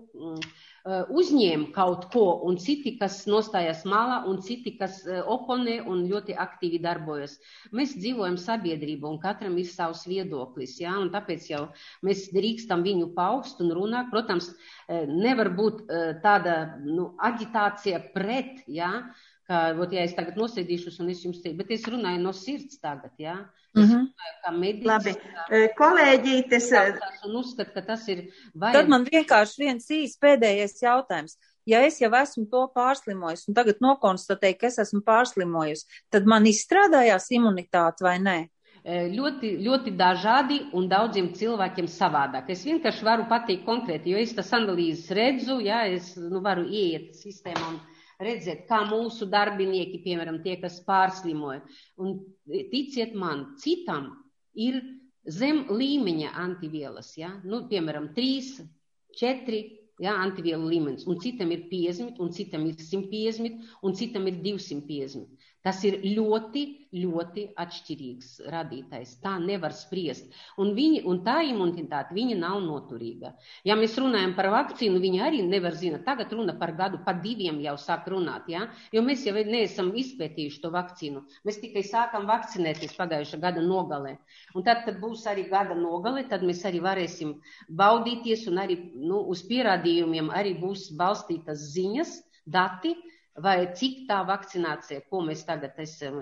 uzņēma kaut ko, un citi, kas nostājas malā, un citi, kas oponē un ļoti aktīvi darbojas. Mēs dzīvojam sabiedrību, un katram ir savs viedoklis, ja, un tāpēc jau mēs drīkstam viņu paust un runāt. Protams, nevar būt tāda, aģitācija pret, ja, ka, ja es tagad nosēdīšos un es jums teiktu, bet es runāju no sirds tagad, ja. Es runāju kā mediķis. Labi, kolēģītes. Un uzskatu, ka tas ir vajag. Tad man vienkārši viens pēdējais jautājums. Ja es jau esmu to pārslimojis un tagad nokonstatēju, ka es esmu pārslimojusi, tad man izstrādājās imunitāte vai nē? Ļoti, ļoti dažādi un daudziem cilvēkiem savādāk. Es vienkārši varu pateikt konkrēti, jo es tas analīzes redzu, ja, es varu ieiet sistēmā un redzēt, kā mūsu darbinieki, piemēram, tie, kas pārslimoja. Un ticiet man, citam ir zem līmeņa antivielas, ja? Piemēram, 3, 4 antivielu līmenis, un citam ir 50, un citam ir 150, un citam ir 250. Tas ir ļoti, ļoti atšķirīgs radītājs. Tā nevar spriest. Un tā imunitāte, viņa nav noturīga. Ja mēs runājam par vakcīnu, viņa arī nevar zināt. Tagad runa par gadu, par 2 jau sāk runāt, ja? Jo mēs jau neesam izpētījuši to vakcīnu. Mēs tikai sākam vakcinēties pagājušā gada nogalē. Un tad būs arī gada nogalē, tad mēs arī varēsim baudīties un arī uz pierādījumiem arī būs balstītas ziņas, dati, vai cik tā vakcinācija, ko mēs tagad esam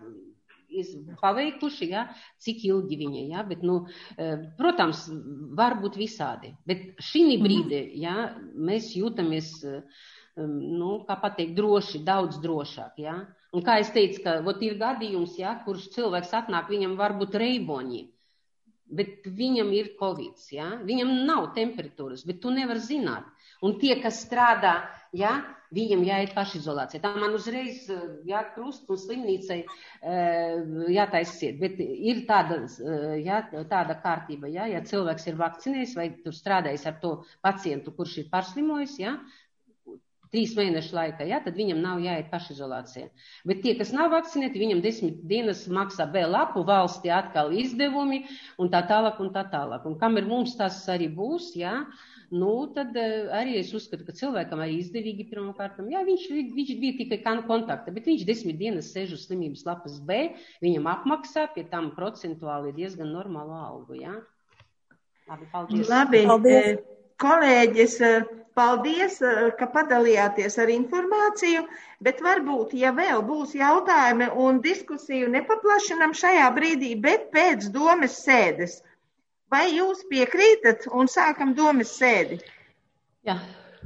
paveikuši, cik ilgi viņa, bet, protams, var būt visādi. Bet šī brīdī, mēs jūtamies, kā pateikt, droši, daudz drošāk, Un kā es teicu, ka ir gadījums, kurš cilvēks atnāk, viņam var būt reiboņi, bet viņam ir Covid, Viņam nav temperatūras, bet tu nevar zināt. Un tie, kas strādā, viņam jāiet pašizolācijā. Tā man uzreiz krustu un slimnīcai jātaisiet. Bet ir tāda kārtība, ja cilvēks ir vakcinējis vai tur strādājis ar to pacientu, kurš ir pārslimojis, 3 mēnešu laikā, tad viņam nav jāiet pašizolācijā. Bet tie, kas nav vakcinēti, viņam 10 dienas maksā vēl lapu, valsti atkal izdevumi un tā tālāk un tā tālāk. Un kamēr mums tas arī būs, tad arī es uzskatu, ka cilvēkam arī izdevīgi pirmkārtam. Viņš bija tikai kontakta, bet viņš 10 dienas sēž uz slimības lapas B, viņam apmaksā, pie tam procentuāli diezgan normālu algu, Labi, paldies. Labi, paldies. Kolēģis, paldies, ka padalījāties ar informāciju, bet varbūt, ja vēl būs jautājumi un diskusiju nepaplašinam šajā brīdī, bet pēc domes sēdes. Vai jūs piekrītat un sākam domes sēdi? Jā.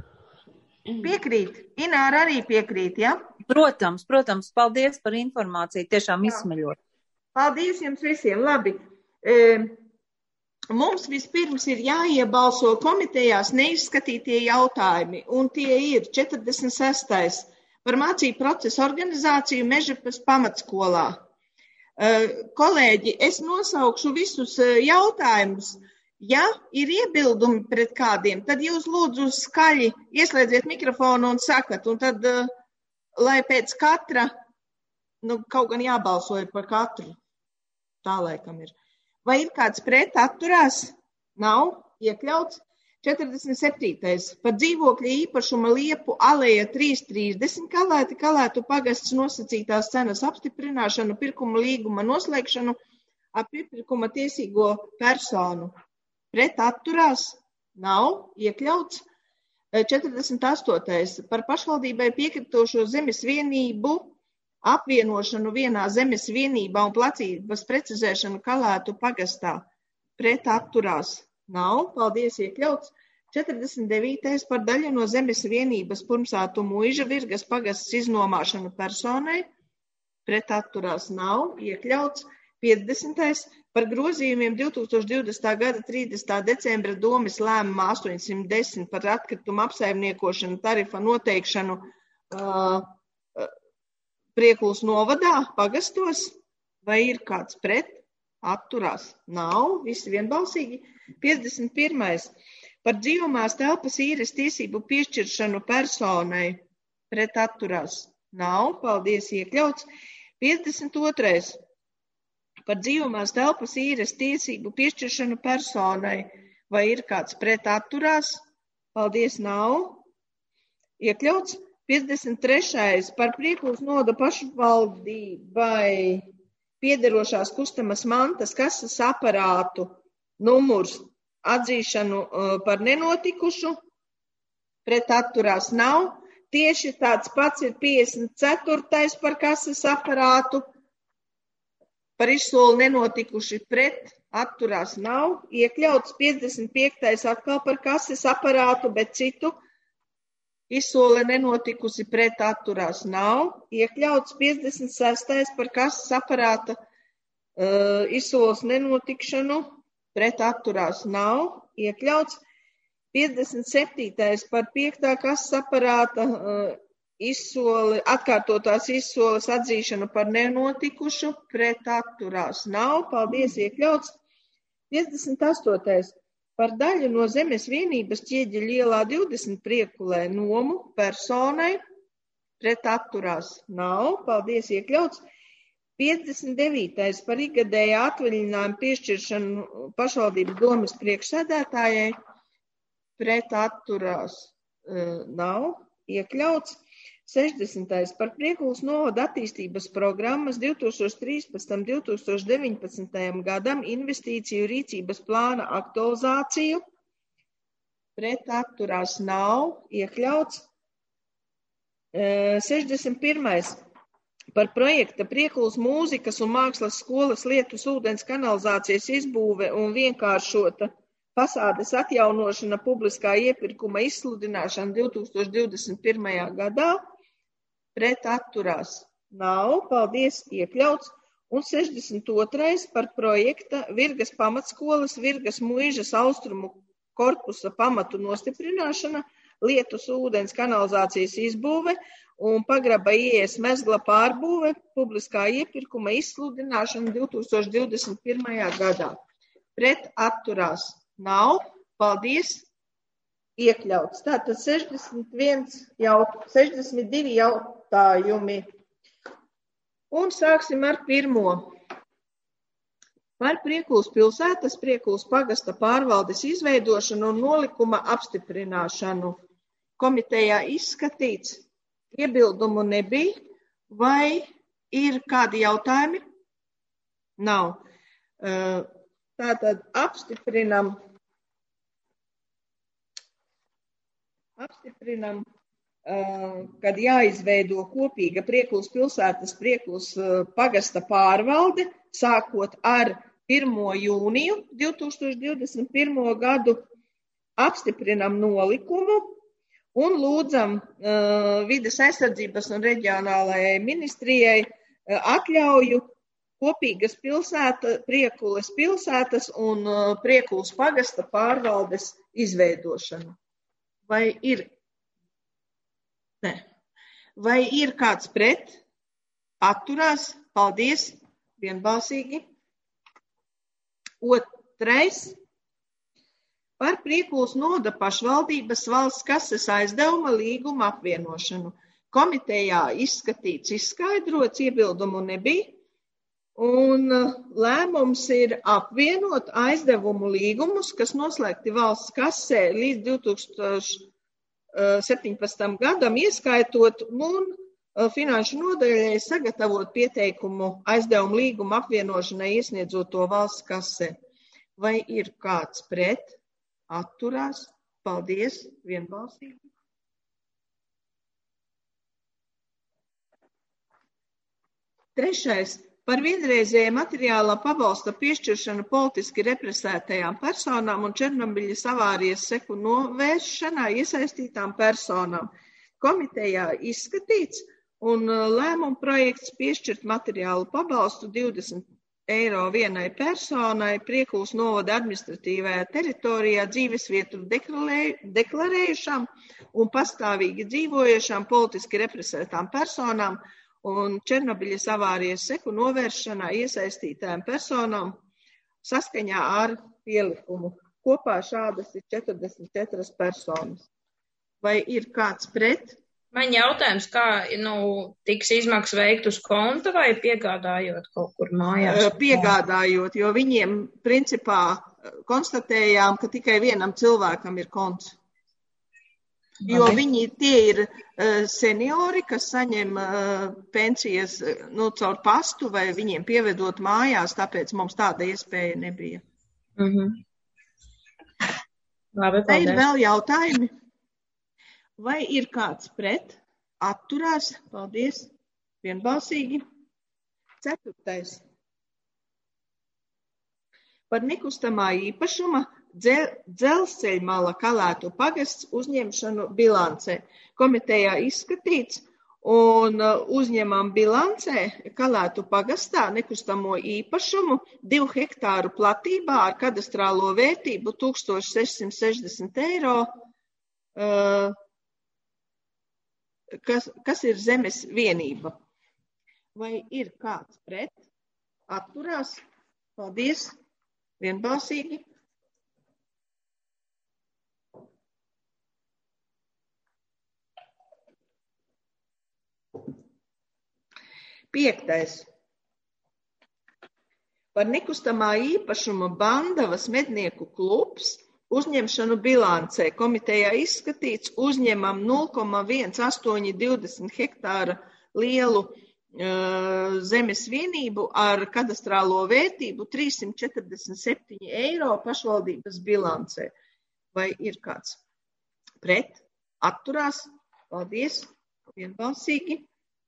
Piekrīt. Ināra arī piekrīt, ja? Protams. Paldies par informāciju. Tiešām izsmeļot. Paldies jums visiem. Labi. Mums vispirms ir jāiebalso komitejās neizskatītie jautājumi, un tie ir 46. par mācību procesu organizāciju Mežapas pamatskolā. Kolēģi, es nosaukšu visus jautājumus. Ja ir iebildumi pret kādiem, tad jūs lūdzu skaļi ieslēdziet mikrofonu un sakat, un tad, lai pēc katra, kaut gan jābalso ir par katru, tā laikam ir. Vai ir kāds pret atturās? Nav iekļauts. 47. Par dzīvokļa īpašuma Liepu aleja 330 Kalētu pagasts nosacītās cenas apstiprināšanu, pirkuma līguma noslēgšanu ar pirkuma tiesīgo personu. Pret atturās? Nav iekļauts. 48. Par pašvaldībai piekritošo zemes vienību apvienošanu vienā zemes vienībā un placības precizēšanu Kalētu pagastā. Pret atturās? Nav, paldies, iekļauts. 49. Par daļu no zemes vienības Purmsātu Muiža Virgas pagasts iznomāšanu personai. Pret atturās? Nav, iekļauts. 50. Par grozījumiem 2020. gada 30. decembra domes lēmumā 810 par atkritumu apsaimniekošanu tarifa noteikšanu Priekulas novadā pagastos. Vai ir kāds pret? Atturās? Nav, visi vienbalsīgi. 51. Par dzīvomās telpas īres tiesību piešķiršanu personai. Pret atturās? Nav, paldies, iekļauts. 52. Par dzīvomās telpas īres tiesību piešķiršanu personai. Vai ir kāds pret atturās? Paldies, nav. Iekļauts. 53. Par Priekulas novada pašvaldībai piederošās kustamas mantas kases aparātu numurs atzīšanu par nenotikušu. Pret atturās? Nav. Tieši tāds pats ir 54. par kases aparātu. Par izsoli nenotikuši. Pret atturās? Nav. Iekļauts. 55. atkal par kases aparātu, bet citu. Izsole nenotikusi. Pret atturās? Nav. Iekļauts. 56. par kases aparāta izsoles nenotikšanu. Pret atturās? Nav. Iekļauts. 57. par 5. kases aparāta atkārtotās izsoles atzīšanu par nenotikušu. Pret atturās? Nav. Paldies, iekļauts. 58. Par daļu no zemes vienības Ķieģeļa ielā 20 Priekulē nomu personai. Pret atturās? Nav. Paldies, iekļauts. 59. par ikgadējā atvaļinājuma piešķiršanu pašvaldības domes priekšsēdētājai. Pret atturās? Nav. Iekļauts. 60. par Priekulas novada attīstības programmas 2013. 2019. gadam investīciju rīcības plāna aktualizāciju. Pret atturās? Nav. Iekļauts. 61. Par projekta Priekulas mūzikas un mākslas skolas Lietus ūdens kanalizācijas izbūve un vienkāršota fasādes atjaunošana publiskā iepirkuma izsludināšana 2021. gadā. Pret atturās? Nav. Paldies, iekļauts. Un 62. par projekta Virgas pamatskolas Virgas Muižas austrumu korpusa pamatu nostiprināšana, Lietus ūdens kanalizācijas izbūve un pagraba ieejas mezgla pārbūve publiskā iepirkuma izsludināšana 2021. gadā. Pret atturās? Nav. Paldies, iekļauts. Tātad 62 jautājumi. Un sāksim ar pirmo. Par Priekulas pilsētas, Priekulas pagasta pārvaldes izveidošanu un nolikuma apstiprināšanu. Komitejā izskatīts, iebildumu nebija. Vai ir kādi jautājumi? Nav. Tātad apstiprinam, kad jāizveido kopīga Priekulas pilsētas, Priekulas pagasta pārvalde, sākot ar 1. jūniju 2021. gadu, apstiprinam nolikumu un lūdzam vides aizsardzības un reģionālajai ministrijai atļauju kopīgas Priekulas pilsētas un Priekulas pagasta pārvaldes izveidošanu. Vai ir? Nē. Vai ir kāds pret? Atturās? Paldies. vienbalsīgi. Otrais. Par Priekulas novada pašvaldības valsts kases aizdevuma līguma apvienošanu. Komitejā izskatīts, izskaidrots, iebildumu nebija. Un lēmums ir apvienot aizdevumu līgumus, kas noslēgti valsts kasē līdz 2017. gadam, ieskaitot un finanšu nodaļai sagatavot pieteikumu aizdevumu līgumu apvienošanai, iesniedzot to valsts kasē. Vai ir kāds pret? Atturās? Paldies, vienbalsīgi. Trešais. Par vienreizēju materiālā pabalsta piešķiršanu politiski represētajām personām un Černobiļas avārijas seku novēršanā iesaistītām personām. Komitejā izskatīts un lēmuma projekts piešķirt materiālu pabalstu 20 eiro vienai personai Priekulas novada administratīvajā teritorijā dzīvesvietu deklarējušām un pastāvīgi dzīvojušām politiski represētām personām un Černobiļas avārijas seku novēršanā iesaistītām personām saskaņā ar pielikumu. Kopā šādas ir 44 personas. Vai ir kāds pret? Man jautājums, kā tiks izmaksas veikt uz konta vai piegādājot kaut kur mājās? Piegādājot, jo viņiem principā konstatējām, ka tikai vienam cilvēkam ir konts. Jo tie ir seniori, kas saņem pensijas caur pastu vai viņiem pievedot mājās, tāpēc mums tāda iespēja nebija. Labi, te ir vēl jautājumi. Vai ir kāds pret? Atturās? Paldies. Vienbalsīgi. 4. Par nekustamā īpašuma Dzelzceļmala Kalētu pagasts uzņemšanu bilancē. Komitejā izskatīts un uzņemam bilancē Kalētu pagastā nekustamo īpašumu 2 hektāru platībā ar kadastrālo vērtību 1660 eiro, kas ir zemes vienība. Vai ir kāds pret? Atturās? Paldies. Vienbalsīgi. Piektais. Par nekustamā īpašuma Bandavas mednieku klubs uzņemšanu bilancē. Komitejā izskatīts uzņemam 0,1820 hektāra lielu zemes vienību ar kadastrālo vērtību 347 eiro pašvaldības bilancē. Vai ir kāds pret? Atturās? Paldies. Vienbalsīgi.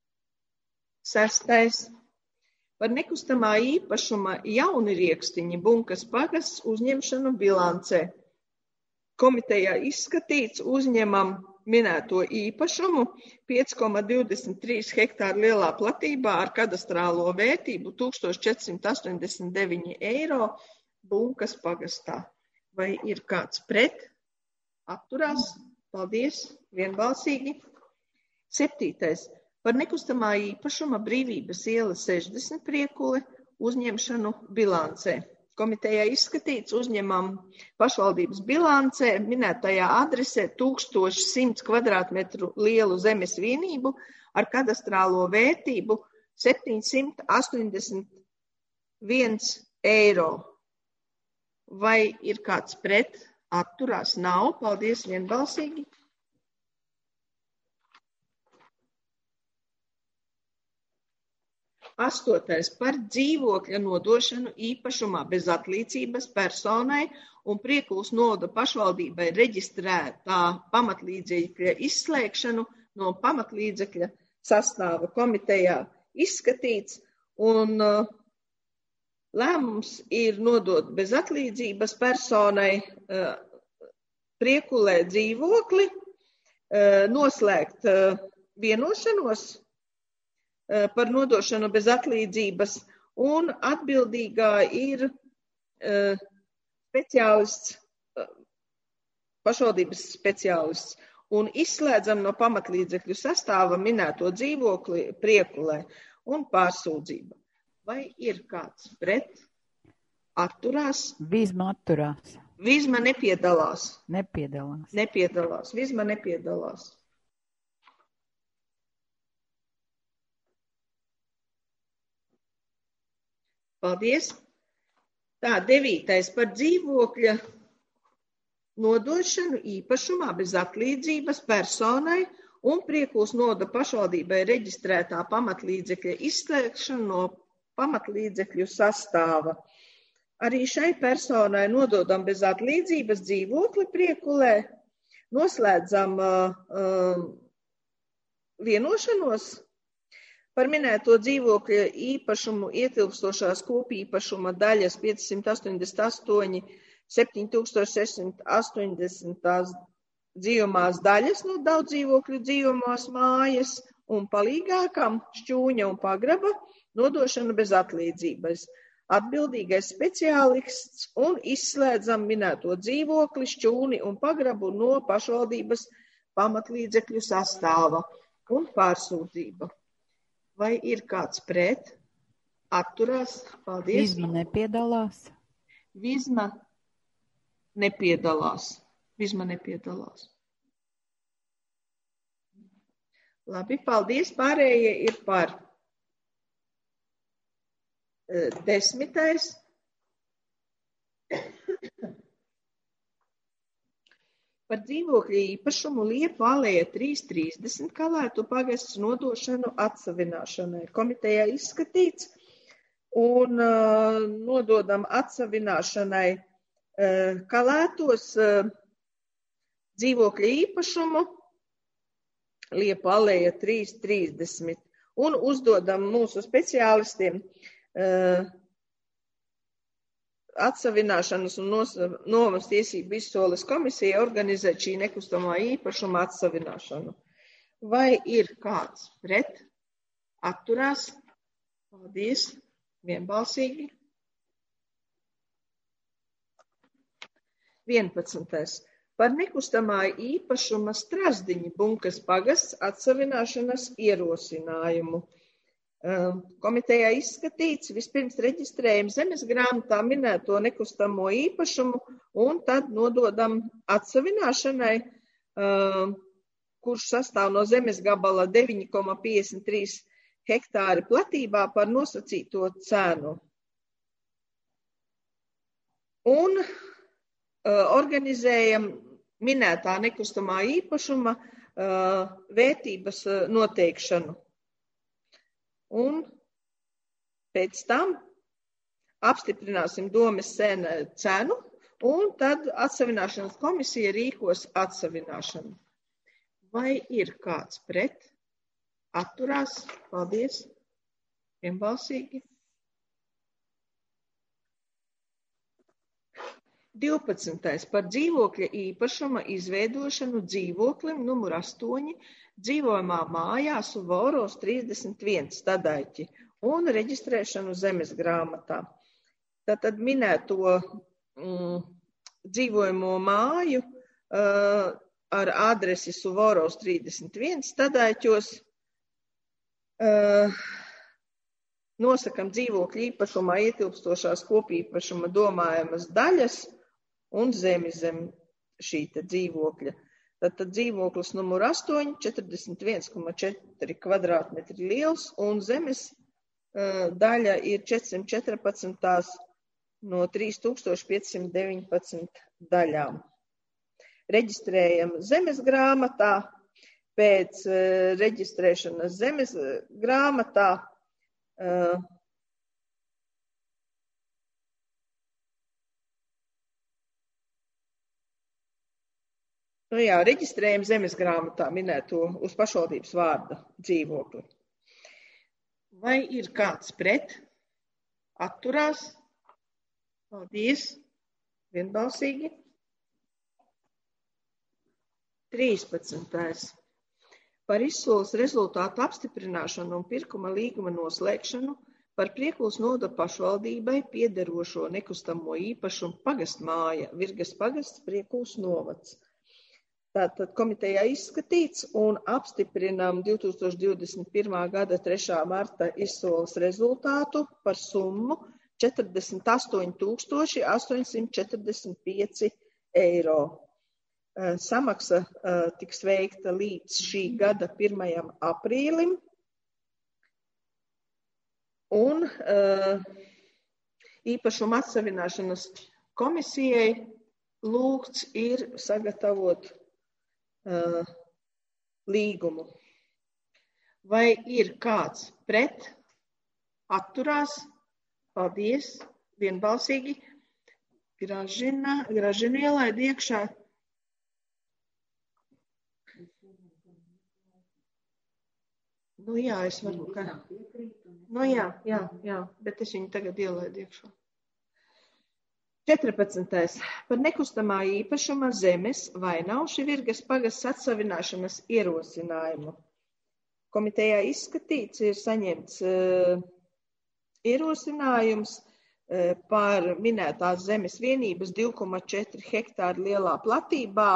6. Par nekustamā īpašuma Jaunriekstiņa Bunkas pagasts uzņemšanu bilancē. Komitejā izskatīts uzņemam minēto īpašumu 5,23 hektāru lielā platībā ar kadastrālo vērtību 1489 eiro Bunkas pagastā. Vai ir kāds pret? Atturās? Paldies. Vienbalsīgi. 7. Par nekustamā īpašuma Brīvības iela 60 Priekule uzņemšanu bilancē. Komitejā izskatīts uzņemam pašvaldības bilancē minētajā adresē 1100 kvadrātmetru lielu zemes vienību ar kadastrālo vērtību 781 eiro. Vai ir kāds pret? Atturās? Nav. Paldies. Vienbalsīgi. 8. Par dzīvokļa nodošanu īpašumā bez atlīdzības personai un Priekulas novada pašvaldībai reģistrētā pamatlīdzekļa izslēgšanu no pamatlīdzekļa sastāva. Komitejā izskatīts un lēmums ir nodot bez atlīdzības personai Priekulē dzīvokli, noslēgt vienošanos par nodošanu bez atlīdzības, un atbildīgā ir speciālists, pašvaldības speciālists, un izslēdzam no pamatlīdzekļu sastāva minēto dzīvokli Priekulē un pārsūdzība. Vai ir kāds pret? Atturās? Vizma atturās. Vizma nepiedalās. Nepiedalās. Vizma nepiedalās. Paldies. Tā, 9. par dzīvokļa nodošanu īpašumā bez atlīdzības personai un Priekulas novada pašvaldībai reģistrētā pamatlīdzekļa izslēgšanu no pamatlīdzekļu sastāva. Arī šai personai nododam bez atlīdzības dzīvokli Priekulē, noslēdzam vienošanos par minēto dzīvokļa īpašumu ietilpstošās kopīpašuma daļas 588 7680 dzīvamās daļas no daudzdzīvokļu dzīvamās mājas un palīgākam šķūņa un pagraba nodošana bez atlīdzības. Atbildīgais speciālists un izslēdzam minēto dzīvokli, šķūni un pagrabu no pašvaldības pamatlīdzekļu sastāva un pārsūdzība. Vai ir kāds pret? Atturās? Paldies. Vizma nepiedalās. Vizma nepiedalās. Labi, paldies. Pārējie ir par. 10. Par dzīvokļa īpašumu Liepu alēja 330 Kalētu pagasts nodošanu atsavināšanai. Komitejā izskatīts un nododam atsavināšanai Kalētos dzīvokļa īpašumu Liepu alēja 330 un uzdodam mūsu speciālistiem atsavināšanas un nomas tiesību izsoles komisija organizēt šī nekustamā īpašuma atsavināšanu. Vai ir kāds pret? Atturās? Paldies. Vienbalsīgi. 11. Par nekustamā īpašuma Strazdiņa Bunkas pagasts atsavināšanas ierosinājumu. Komitejā izskatīts, vispirms reģistrējam zemes grāmatā minēto nekustamo īpašumu un tad nododam atsavināšanai, kurš sastāv no zemes gabala 9,53 hektāri platībā par nosacīto cenu. Un organizējam minētā nekustamā īpašuma vērtības noteikšanu. Un pēc tam apstiprināsim domes cenu, un tad atsavināšanas komisija rīkos atsavināšanu. Vai ir kāds pret? Atturās? Paldies. Vienbalsīgi. 12. Par dzīvokļa īpašuma izveidošanu dzīvoklim numur 8 dzīvojamā mājā Suvoros 31 Stadaiķi un reģistrēšanu zemes grāmatā. Tātad minēto dzīvojamo māju ar adresi Suvoros 31 Stadaiķos nosakam dzīvokļa īpašumā ietilpstošās kopīpašuma domājamas daļas un zemi zem šī dzīvokļa. Tātad dzīvoklis numur 8, 41,4 kvadrātmetri liels un zemes daļa ir 414 no 3519 daļām. Reģistrējam zemes grāmatā, pēc reģistrēšanas zemes grāmatā reģistrējam zemes grāmatā minēto uz pašvaldības vārda dzīvokli. Vai ir kāds pret? Atturās? Paldies. Vienbalsīgi. 13. Par izsoles rezultātu apstiprināšanu un pirkuma līguma noslēgšanu par Priekulas novada pašvaldībai piederošo nekustamo īpašumu pagastmāja Virgas pagasts Priekulas novads. Tātad komitejā izskatīts un apstiprinām 2021. gada 3. marta izsoles rezultātu par summu 48 845 eiro. Samaksa tiks veikta līdz šī gada 1. aprīlim. Un īpašuma atsavināšanas komisijai lūgts ir sagatavot līgumu. Vai ir kāds pret? Atturās? Paldies! Vienbalsīgi. Gražina ielaid iekšā. Nu jā, es varu, ka... Nu jā, bet es viņu tagad ielaidu iekšā. 14. Par nekustamā īpašuma zemes Vainauši Virgas pagasts atsavināšanas ierosinājumu. Komitejā izskatīts ir saņemts ierosinājums par minētās zemes vienības 2,4 hektāru lielā platībā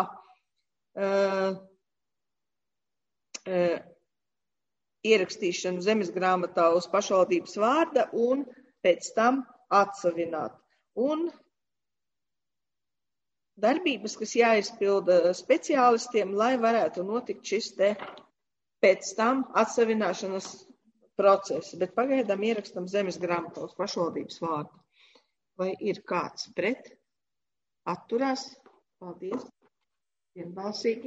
ierakstīšanu zemes grāmatā uz pašvaldības vārda un pēc tam atsavināt. Un darbības, kas jāizpilda speciālistiem, lai varētu notikt šis te pēc tam atsavināšanas process, bet pagaidām ierakstam zemes grāmatā uz pašvaldības vārdu. Vai ir kāds pret? Atturās? Paldies! Vienbalsīgi.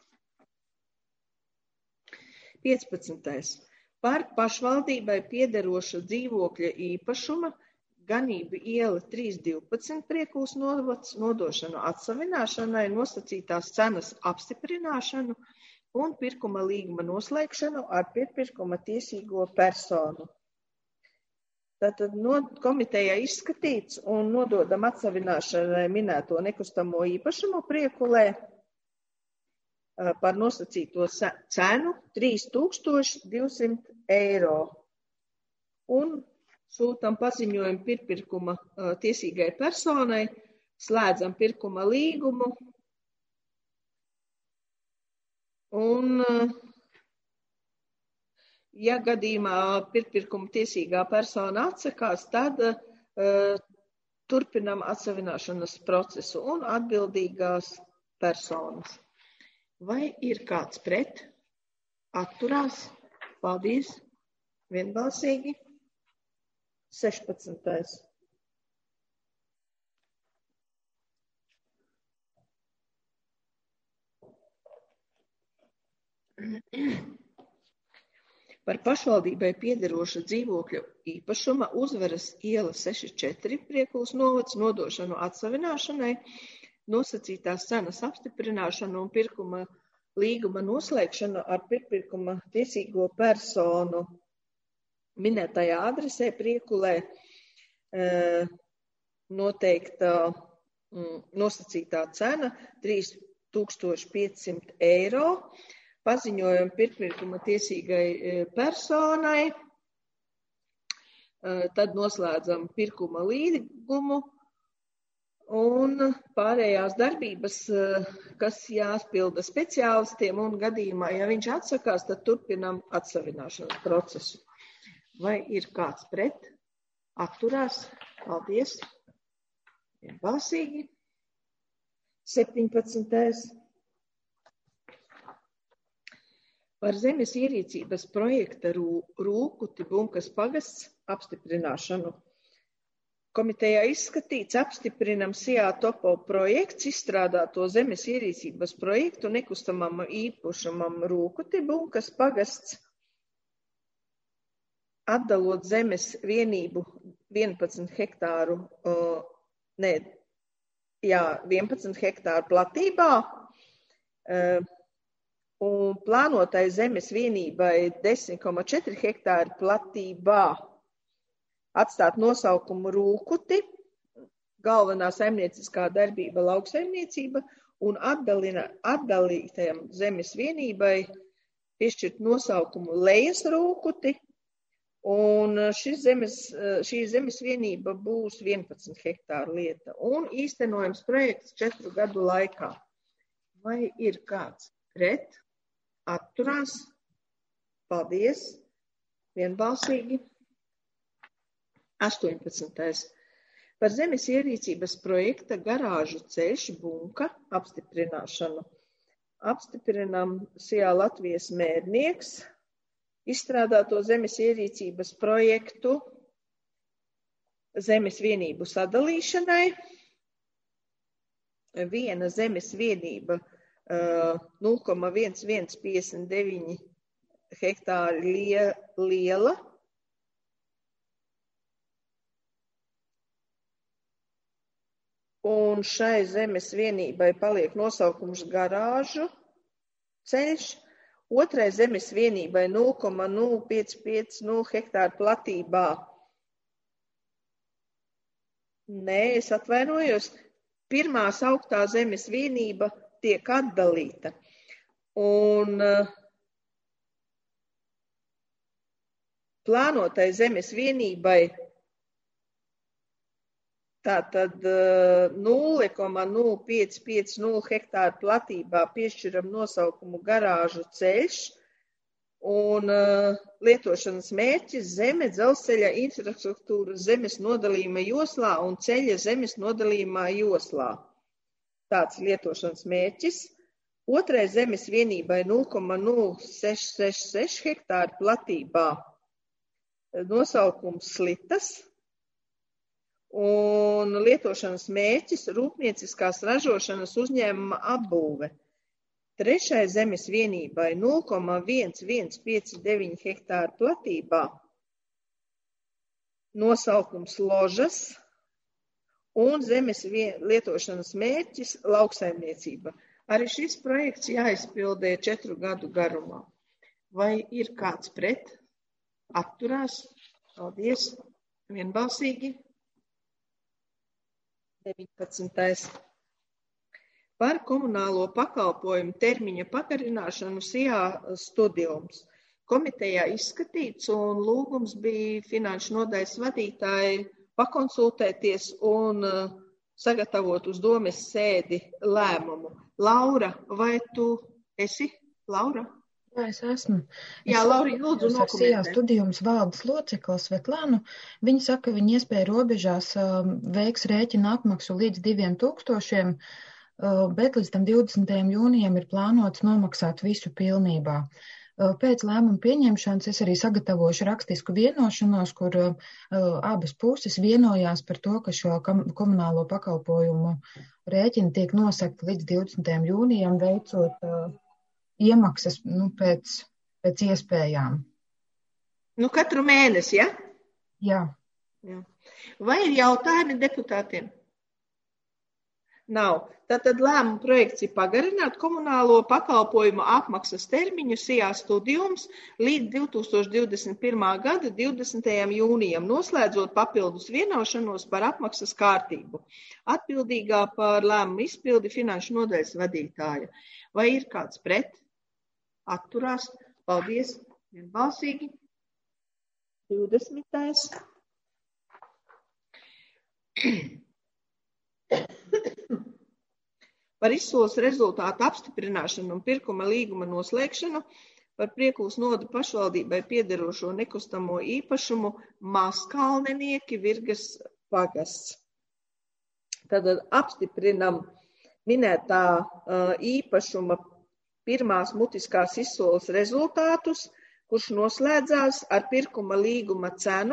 15. Par pašvaldībai piederoša dzīvokļa īpašuma Ganību iela 312 Priekūs novads nodošanu atsavināšanai, nosacītās cenas apstiprināšanu un pirkuma līguma noslēgšanu ar pirkuma tiesīgo personu. Tātad komitejā izskatīts un nododam atsavināšanai minēto nekustamo īpašumu Priekulē par nosacīto cenu 3200 eiro. Un sūtam paziņojumu pirkuma tiesīgai personai, slēdzam pirkuma līgumu un, ja gadījumā pirkuma tiesīgā persona atsakās, tad turpinam atsavināšanas procesu un atbildīgās personas. Vai ir kāds pret? Atturās? Paldies! Vienbalsīgi! 16. Par pašvaldībai piederoša dzīvokļu īpašuma Uzvaras iela 64 Priekuls novads nodošanu atsavināšanai, nosacītās cenas apstiprināšanu un pirkuma līguma noslēgšanu ar pirkuma tiesīgo personu. Minētajā adresē Priekulē noteikta nosacītā cena 3500 eiro, paziņojumu pirkuma tiesīgai personai, tad noslēdzam pirkuma līgumu un pārējās darbības, kas jāspilda speciālistiem un gadījumā, ja viņš atsakās, tad turpinam atsavināšanas procesu. Vai ir kāds pret? Atturās? Paldies! Vienbalsīgi. 17. Par zemes ierīcības projekta Rūkuti Bunkas pagasts apstiprināšanu. Komitejā izskatīts apstiprinam SIA Topo projekts izstrādāto zemes ierīcības projektu nekustamam īpašumam Rūkuti Bunkas pagasts, atdalot zemes vienību 11 hektāru platībā un plānotai zemes vienībai 10,4 hektāru platībā atstāt nosaukumu Rūkuti, galvenā saimnieciskā darbība lauksaimniecība un atdalītajam zemes vienībai piešķirt nosaukumu Lejas Rūkuti. Un šī zemes vienība būs 11 hektāru lieta un īstenojams projekts 4 gadu laikā. Vai ir kāds pret? Atturās? Paldies! Vienbalsīgi. 18. Par zemes ierīcības projekta garāžu ceļš bunka apstiprināšanu. Apstiprinam SIA Latvijas Mērnieks izstrādāto zemes ierīcības projektu zemes vienību sadalīšanai. Viena zemes vienība 0,1159 hektāri liela. Un šai zemes vienībai paliek nosaukums garāžu ceļš. Otrai zemes vienībai 0,0550 hektāru platībā. Nē, es atvainojos. Pirmā sauktā zemes vienība tiek atdalīta. Un plānotai zemes vienībai tātad 0,0550 hektāru platībā piešķiram nosaukumu garāžu ceļš un lietošanas mērķis zeme dzelzceļa infrastruktūras zemes nodalījuma joslā un ceļa zemes nodalījumā joslā. Tāds lietošanas mērķis. Otrai zemes vienībai 0,0666 hektāru platībā nosaukums slitas. Un lietošanas mērķis rūpnieciskās ražošanas uzņēmuma apbūve. Trešai zemes vienībai 0,1159 hektāru platībā nosaukums ložas un zemes lietošanas mērķis lauksaimniecība. Arī šis projekts jāizpildē 4 gadu garumā. Vai ir kāds pret? Atturās? Paldies! Vienbalsīgi! 19. Par komunālo pakalpojumu termiņa pagarināšanu SIA studijums. Komitejā izskatīts un lūgums bija finanšu nodaļas vadītāji pakonsultēties un sagatavot uz domes sēdi lēmumu. Laura, vai tu esi? Laura? Jā, es esmu. Jā, Laura, lūdzu nokomentēt. SIA studijums valdes locekli Svetlanu. Viņi saka, ka viņi iespēja robežās veiks rēķina apmaksu līdz 2000, bet līdz tam 20. jūnijam ir plānots nomaksāt visu pilnībā. Pēc lēmuma pieņemšanas es arī sagatavošu rakstisku vienošanos, kur abas puses vienojās par to, ka šo komunālo pakalpojumu rēķini tiek nosakti līdz 20. jūnijam, veicot iemaksas pēc iespējām. Katru mēnesi, ja? Jā. Vai ir jautājumi deputātiem? Nav. Tātad lēmuma projekts ir pagarināt komunālo pakalpojumu apmaksas termiņu SIA studijums līdz 2021. gada 20. jūnijam, noslēdzot papildus vienošanos par apmaksas kārtību. Atbildīgā par lēmumu izpildi finanšu nodaļas vadītāja. Vai ir kāds pret? Atturās. Paldies. Vienbalsīgi. 20. Par izsoles rezultātu apstiprināšanu un pirkuma līguma noslēgšanu par Priekulas nodu pašvaldībai piederošo nekustamo īpašumu Mazkalnenieki Virgas pagasts. Tad apstiprinam minētā īpašuma pirmās mutiskās izsoles rezultātus, kurš noslēdzās ar pirkuma līguma cenu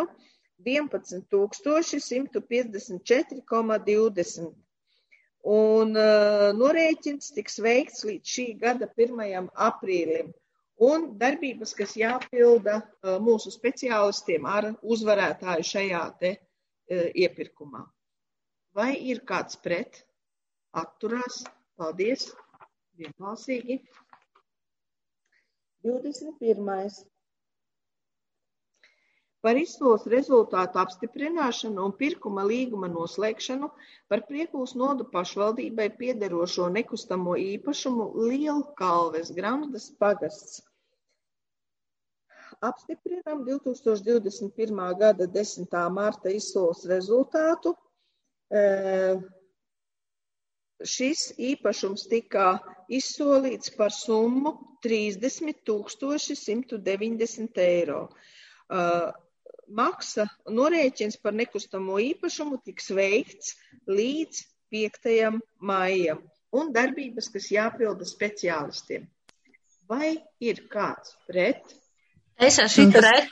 11,154,20. Un norēķins tiks veikts līdz šī gada 1. aprīlim. Un darbības, kas jāpilda mūsu speciālistiem ar uzvarētāju šajā te iepirkumā. Vai ir kāds pret? Atturās. Paldies. Vienbalsīgi. 21. Par izsoles rezultātu apstiprināšanu un pirkuma līguma noslēgšanu par Priekulas nodu pašvaldībai piederošo nekustamo īpašumu Lielkalves Gramdas pagasts. Apstiprinām 2021. gada 10. marta izsoles rezultātu. šis īpašums tika izsolīts par summu 30 190 eiro. Maksa norēķins par nekustamo īpašumu tiks veikts līdz 5. maijam un darbības, kas jāpilda speciālistiem. Vai ir kāds pret? Es esmu pret.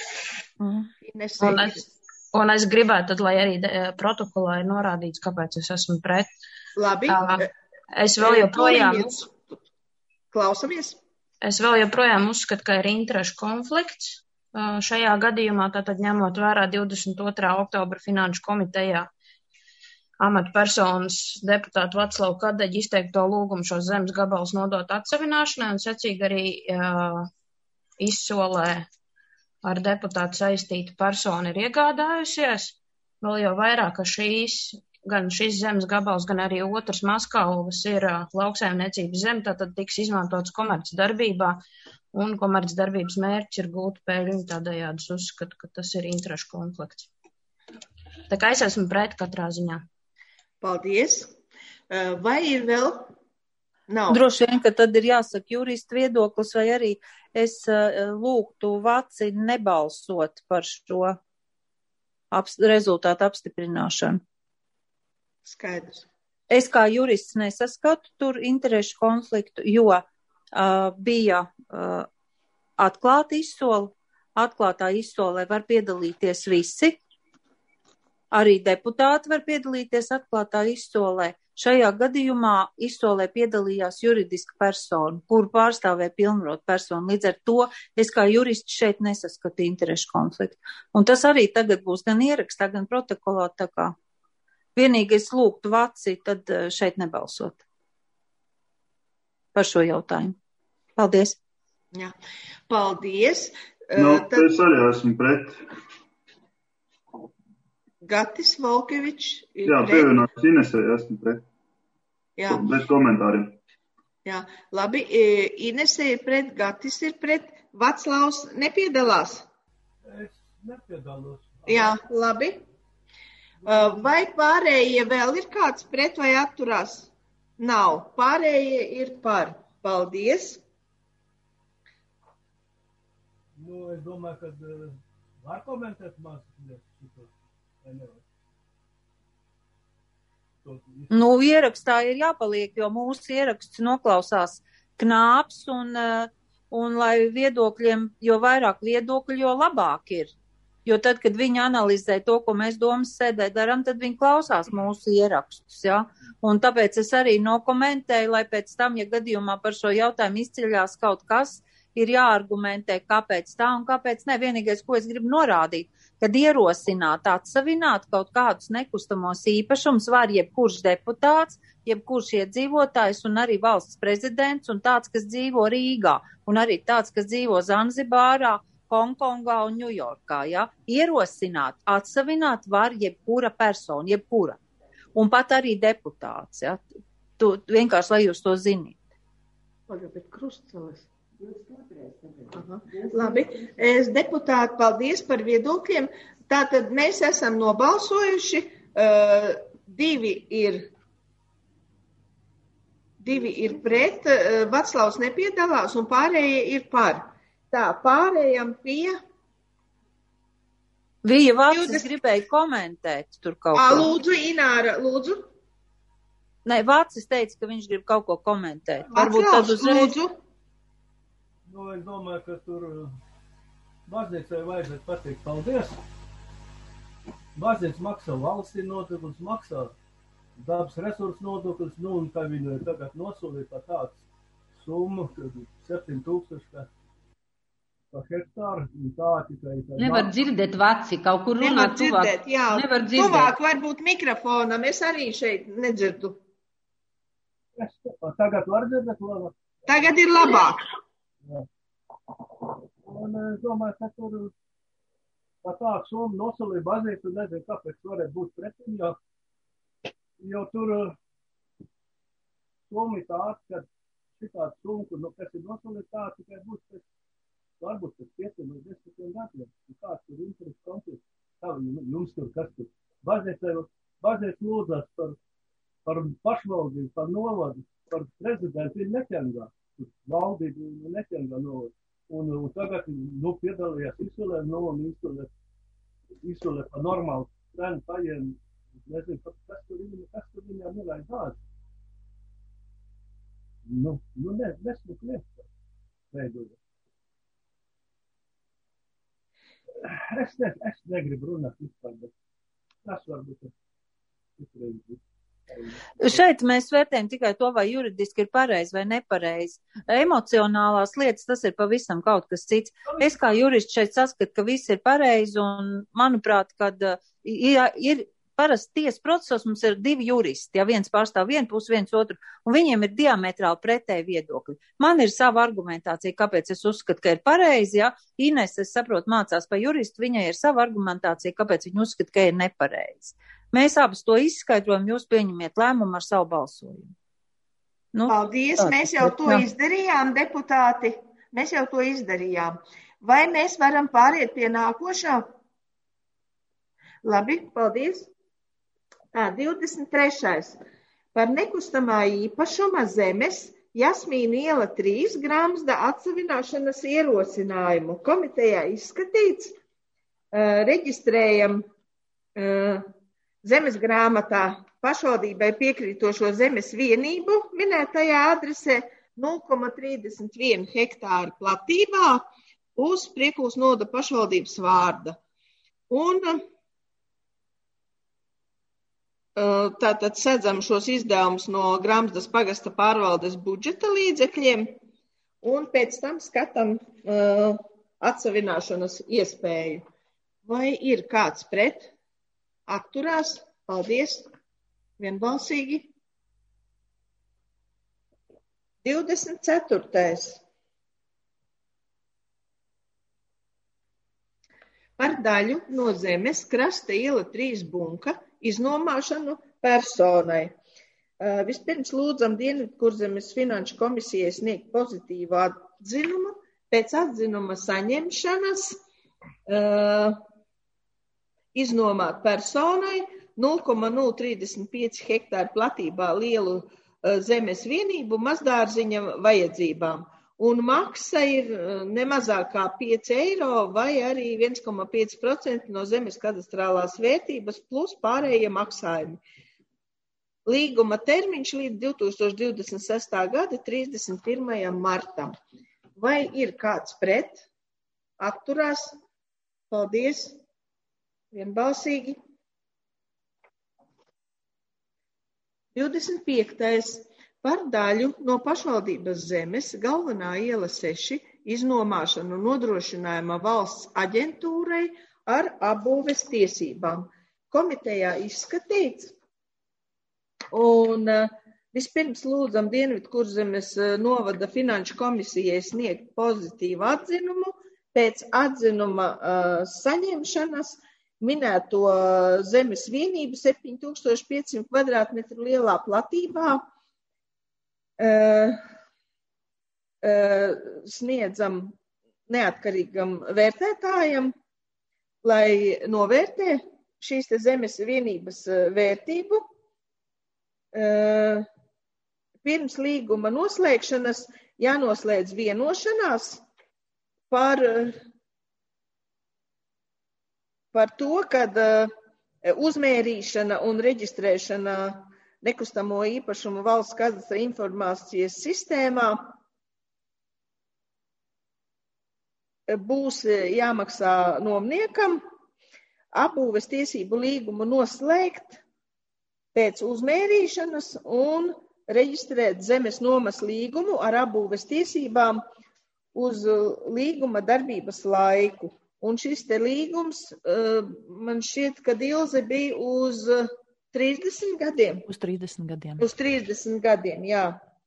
Un es gribētu, tad, lai arī protokolā ir norādīts, kāpēc es esmu pret. Labi. Es vēl joprojām... Klausamies. Es vēl joprojām uzskatu, ka ir interešu konflikts šajā gadījumā, tātad ņemot vērā 22. oktobra finanšu komitejā amatpersonas deputātu Vaclavu Kadeģi izteikto lūgumu šo zemes gabalus nodot atsavināšanai un secīgi arī izsolē ar deputātu saistīta persona ir iegādājusies. Vēl jau vairāk, ka gan šis zemes gabals, gan arī otrs Maskalvas ir lauksaimniecības zeme, tātad tiks izmantots komercdarbībā, un komercdarbības mērķis ir gūt peļņu, tādējādi uzskatu, ka tas ir interešu konflikts. Tā kā es esmu pret katrā ziņā. Paldies. Vai ir vēl? Nav. Droši vien, ka tad ir jāsaka juristu viedoklis, vai arī es lūgtu Vaci nebalsot par šo rezultātu apstiprināšanu. Skaidrs. Es kā jurists nesaskatu tur interešu konfliktu, jo bija atklāta izsole. Atklātā izsolē var piedalīties visi. Arī deputāti var piedalīties atklātā izsolē. Šajā gadījumā izsolē piedalījās juridiska persona, kuru pārstāvēja pilnvarot personu. Līdz ar to es kā jurists šeit nesaskatu interešu konfliktu. Un tas arī tagad būs gan ierakstā, gan protokolā, tā kā vienīgi es lūgtu Vaci tad šeit nebalsot par šo jautājumu. Paldies. Jā. Paldies. Tad... Es arī esmu pret. Gatis Volkevičs ir pret. Jā, pievienās Inesē, esmu pret. Jā. Bez komentāriem. Jā, labi. Inesē ir pret, Gatis ir pret. Vaclavs nepiedalās? Es nepiedalos. Jā, labi. Vai pārējie vēl ir kāds pret vai atturās? Nav. Pārējie ir par. Paldies. Es domāju, ka var komentēt maz. Ierakstā ir jāpaliek, jo mūsu ieraksts noklausās Knāps un lai viedokļiem, jo vairāk viedokļu, jo labāk ir. Jo tad, kad viņi analizē to, ko mēs domas sēdē daram, tad viņi klausās mūsu ierakstus, ja? Un tāpēc es arī nokomentēju, lai pēc tam, ja gadījumā par šo jautājumu izceļās kaut kas, ir jāargumentē, kāpēc tā un kāpēc ne. Vienīgais, ko es gribu norādīt, kad ierosināt, atsavināt kaut kādus nekustamos īpašumus var jebkurš deputāts, jebkurš iedzīvotājs un arī valsts prezidents un tāds, kas dzīvo Rīgā un arī tāds, kas dzīvo Zanzibārā, Hongkongā un Ņujorkā. Ja? Ierosināt, atsavināt var jebkura persona, jebkura. Un pat arī deputāts. Ja? Tu vienkārši, lai jūs to zināt. Pagaidiet, krustcelis. Aha. Labi, deputāti, paldies par viedokļiem. Tātad mēs esam nobalsojuši, divi ir pret, Vaclavs nepiedalās un pārējie ir par. Tā, pārējām pie... Vija Vacis gribēja komentēt tur kaut ko. Lūdzu, Ināra, lūdzu. Nē, Vacis teica, ka viņš grib kaut ko komentēt. Vaclavs, lūdzu. Es domāju, ka tur baznīcai vajadzētu pateikt paldies. Baznīca maksā valstī nodokļus, maksā dabas resursu nodokļus, un kā viņu tagad nosolīja par tāds summu, 7,000 par hektāru, un tā tikai... Nevar dzirdēt Vaci, kaut kur runāt tuvāk. Nevar dzirdēt. Tuvāk varbūt mikrofonam, es arī šeit nedzirdu. Tagad var dzirdēt labāk? Tagad ir labāk. Jā. Un es domāju, ka tur par tādu summu nosolīja baznīca, nezinu, kāpēc varētu būt pretim, jo tur summa ir tāda, ka šitāda summa, kas ir nosolīta tāda, tikai būs pēc, varbūt pēc 5 vai 10 gadiem. Kāds tur interešu konflikts, kā jums tur, kas tur. Baznīca lūdzās par par pašvaldību, par novadu, par prezidentu ir neķengā. Valdību neķengā novadu. Un tagad, piedalījās izsolē, izsolē pa normālu cenu paiem. Nezinu, kas tur viņām nevajag dāzi. Nesmuk lietas veidojot. Es negribu runāt vispār, bet tas varbūt ir citreiz. Šeit mēs vērtējam tikai to, vai juridiski ir pareizi vai nepareizi. Emocionālās lietas, tas ir pavisam kaut kas cits. Es kā jurists šeit saskatu, ka viss ir pareizi, un manuprāt, kad ir parasti tiesas procesos mums ir divi juristi, ja viens pārstāv vienu pusi, viens otru, un viņiem ir diametrāli pretēji viedokļi. Man ir sava argumentācija, kāpēc es uzskatu, ka ir pareizi, ja Ines, es saprotu, mācās pa juristu, viņai ir sava argumentācija, kāpēc viņa uzskata, ka ir nepareizi. Mēs abas to izskaidrojam, jūs pieņemiet lēmumu ar savu balsojumu. Paldies, mēs jau to izdarījām, deputāti, mēs jau to izdarījām. Vai mēs varam pāriet pie nākošā? Labi, paldies. 23. Par nekustamā īpašuma zemes Jasmīna iela 3 Gramzda atsavināšanas ierosinājumu. Komitejā izskatīts, reģistrējam zemes grāmatā pašvaldībai piekrītošo zemes vienību minētajā adresē 0,31 hektāru platībā uz Priekulas novada pašvaldības vārda. Un tātad sedzam šos izdevumus no Gramzdas pagasta pārvaldes budžeta līdzekļiem un pēc tam skatam atsavināšanas iespēju. Vai ir kāds pret? Atturās? Paldies! Vienbalsīgi. 24. Par daļu no zemes Krasta iela 3 bunka iznomāšanu personai. Vispirms lūdzam Dienvidkurzemes finanšu komisijai sniegt pozitīvu atzinumu. Pēc atzinuma saņemšanas iznomāt personai 0,035 hektāru platībā lielu zemes vienību mazdārziņa vajadzībām. Un maksa ir nemazāk kā 5 eiro vai arī 1,5% no zemes kadastrālās vērtības plus pārējie maksājumi. Līguma termiņš līdz 2026. gada 31. martam. Vai ir kāds pret? Atturās? Paldies! Vienbalsīgi. 25. Par daļu no pašvaldības zemes Galvenā iela 6 iznomāšanu nodrošinājuma valsts aģentūrai ar apbūves tiesībām. Komitejā izskatīts un vispirms lūdzam Dienvidkurzemes novada finanšu komisijai sniegt pozitīvu atzinumu. Pēc atzinuma saņemšanas minēto zemes vienību 7500 kvadrātmetru lielā platībā sniedzam neatkarīgam vērtētājam, lai novērtē šīs te zemes vienības vērtību. Pirms līguma noslēgšanas jānoslēdz vienošanās par to, kad uzmērīšana un reģistrēšana nekustamo īpašumu valsts kadastra informācijas sistēmā būs jāmaksā nomniekam, apbūves tiesību līgumu noslēgt pēc uzmērīšanas un reģistrēt zemes nomas līgumu ar apbūves tiesībām uz līguma darbības laiku. Un šis te līgums, man šķiet, ka Ilze bija uz 30 gadiem? Uz 30 gadiem. Uz 30 gadiem, jā.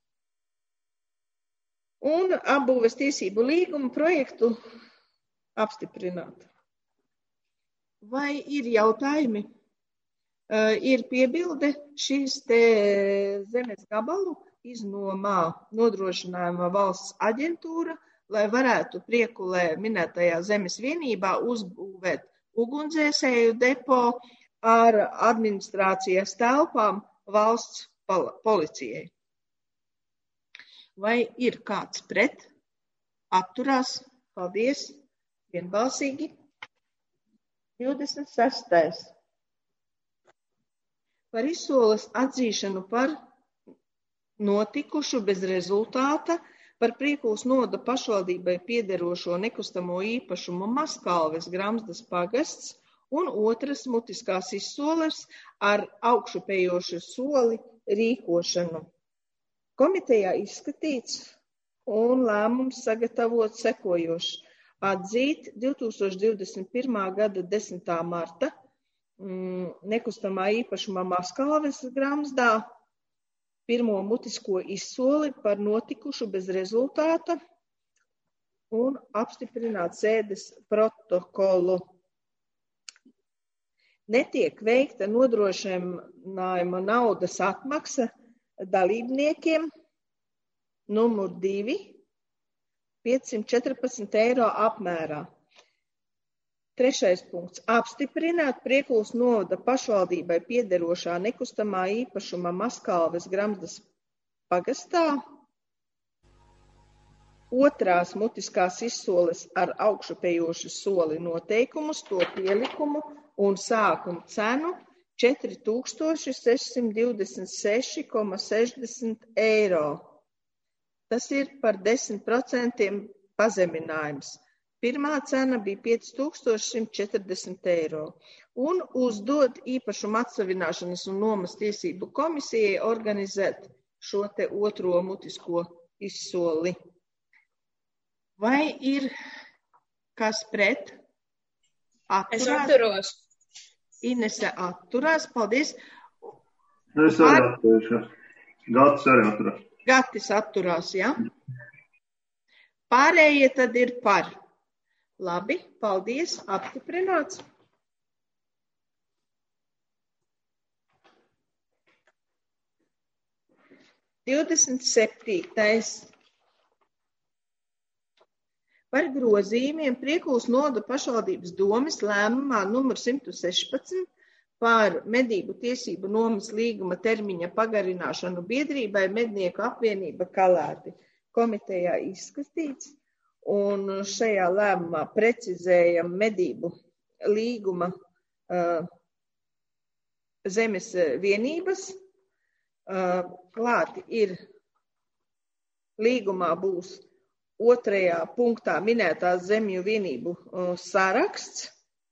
Un apbūves tiesību līgumu projektu apstiprināt. Vai ir jautājumi? Ir piebilde šīs te zemes gabalu iznomā nodrošinājuma valsts aģentūra, lai varētu Priekulē minētajā zemes vienībā uzbūvēt ugunsdzēsēju depo ar administrācijas telpām valsts policijai. Vai ir kāds pret? Atturās? Paldies! Vienbalsīgi. 26. Par izsoles atzīšanu par notikušu bez rezultāta par Priekulas novada pašvaldībai piederošo nekustamo īpašumu Maskalves Gramzdas pagasts un otras mutiskās izsoles ar augšupējošu soli rīkošanu. Komitejā izskatīts un lēmums sagatavot sekojošs. Atzīt 2021. gada 10. marta nekustamā īpašumā Maskalves Gramzdā pirmo mutisko izsoli par notikušu bez rezultāta un apstiprināt sēdes protokolu. Netiek veikta nodrošinājuma naudas atmaksa dalībniekiem numur 2 514 eiro apmērā. 3. punkts. Apstiprināt Priekulas novada pašvaldībai piederošā nekustamā īpašuma Maskalves Gramzdas pagastā otrās mutiskās izsoles ar augšupējošu soli noteikumus, to pielikumu un sākumu cenu 4626,60 eiro. Tas ir par 10% pazeminājums. Pirmā cena bija 5140 eiro. Un uzdod īpašuma atsavināšanas un nomas tiesību komisijai organizēt šo te otro mutisko izsoli. Vai ir kas pret? Atturās? Es atturos. Inese atturās, paldies. Es arī atturēšos. Gatis arī atturās. Gatis atturās, jā. Pārējie tad ir par. Labi, paldies, apstiprināts. Divdesmit 27. Par grozījumiem Priekulas novada pašvaldības domes lēmumā numur 116 par medību tiesību nomas līguma termiņa pagarināšanu biedrībai Mednieku apvienība Kalēti. Komitejā izskatīts, un šajā lēmumā precizējam medību līguma zemes vienības. Klāti ir līgumā būs 2. punktā minētās zemju vienību saraksts.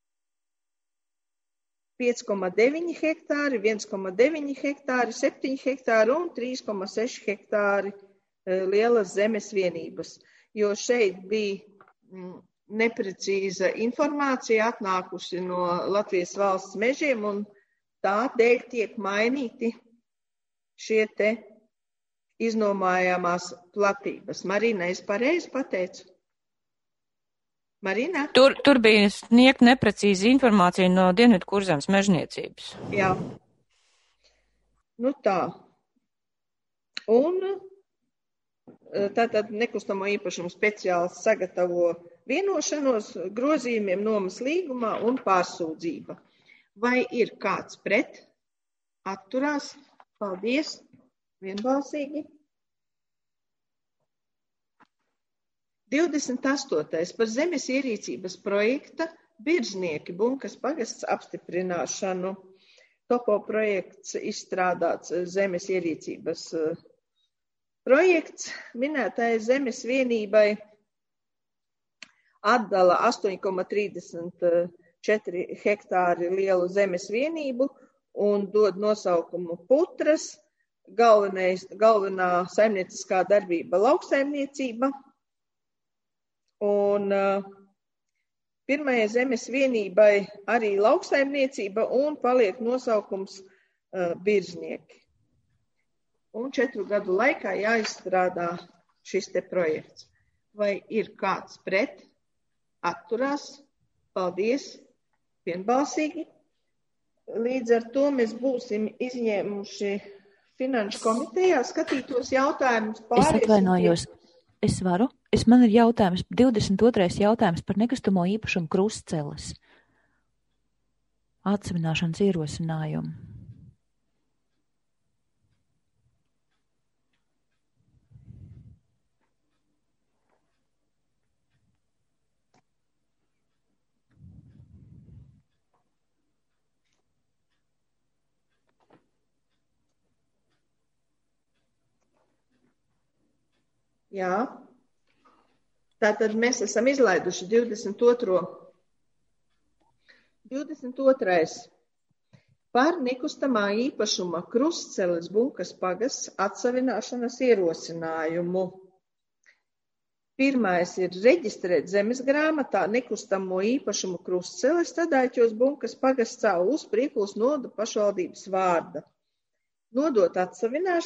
5,9 hektāri, 1,9 hektāri, 7 hektāri un 3,6 hektāri lielas zemes vienības. Jo šeit bija neprecīza informācija atnākusi no Latvijas valsts mežiem, un tādēļ tiek mainīti šie te iznomājamās platības. Marina, es pareizi pateicu? Marina? Tur bija sniegt neprecīzi informācija no Dienvidu Kurzemes mežniecības. Jā. Nu tā. Un tātad nekustamo īpašumu speciālists sagatavo vienošanos grozījumiem nomas līgumā un pārsūdzība. Vai ir kāds pret? Atturās? Paldies. Vienbalsīgi. 28. Par zemes ierīcības projekta Birznieki Bunkas pagasts apstiprināšanu. Topo projekts izstrādāts zemes ierīcības projekts. Minētajai zemes vienībai atdala 8,34 hektāri lielu zemes vienību un dod nosaukumu Putras. Galvenā saimnieciskā darbība lauksaimniecība. Un pirmajai zemes vienībai arī lauksaimniecība un paliek nosaukums Birznieki. Un 4 gadu laikā jāizstrādā šis te projekts. Vai ir kāds pret? Atturās? Paldies! Vienbalsīgi! Līdz ar to mēs būsim izņēmuši Finanšu komitejā skatītos jautājumus Es atvainojos. Es varu? Man ir jautājums, 22. jautājums par nekustamo īpašumu Krustceles. Atsevināšanas ierosinājumu. Jā. Tātad mēs esam izlaiduši 22. Par nekustamā īpašuma Krustceles Bunkas pagasts atsavināšanas ierosinājumu. Pirmais ir reģistrēt zemes grāmatā nekustamo īpašumu Krustceles Tadaiķos Bunkas pagastā uz Priekulas novada pašvaldības vārda. Nodot atsavināšanai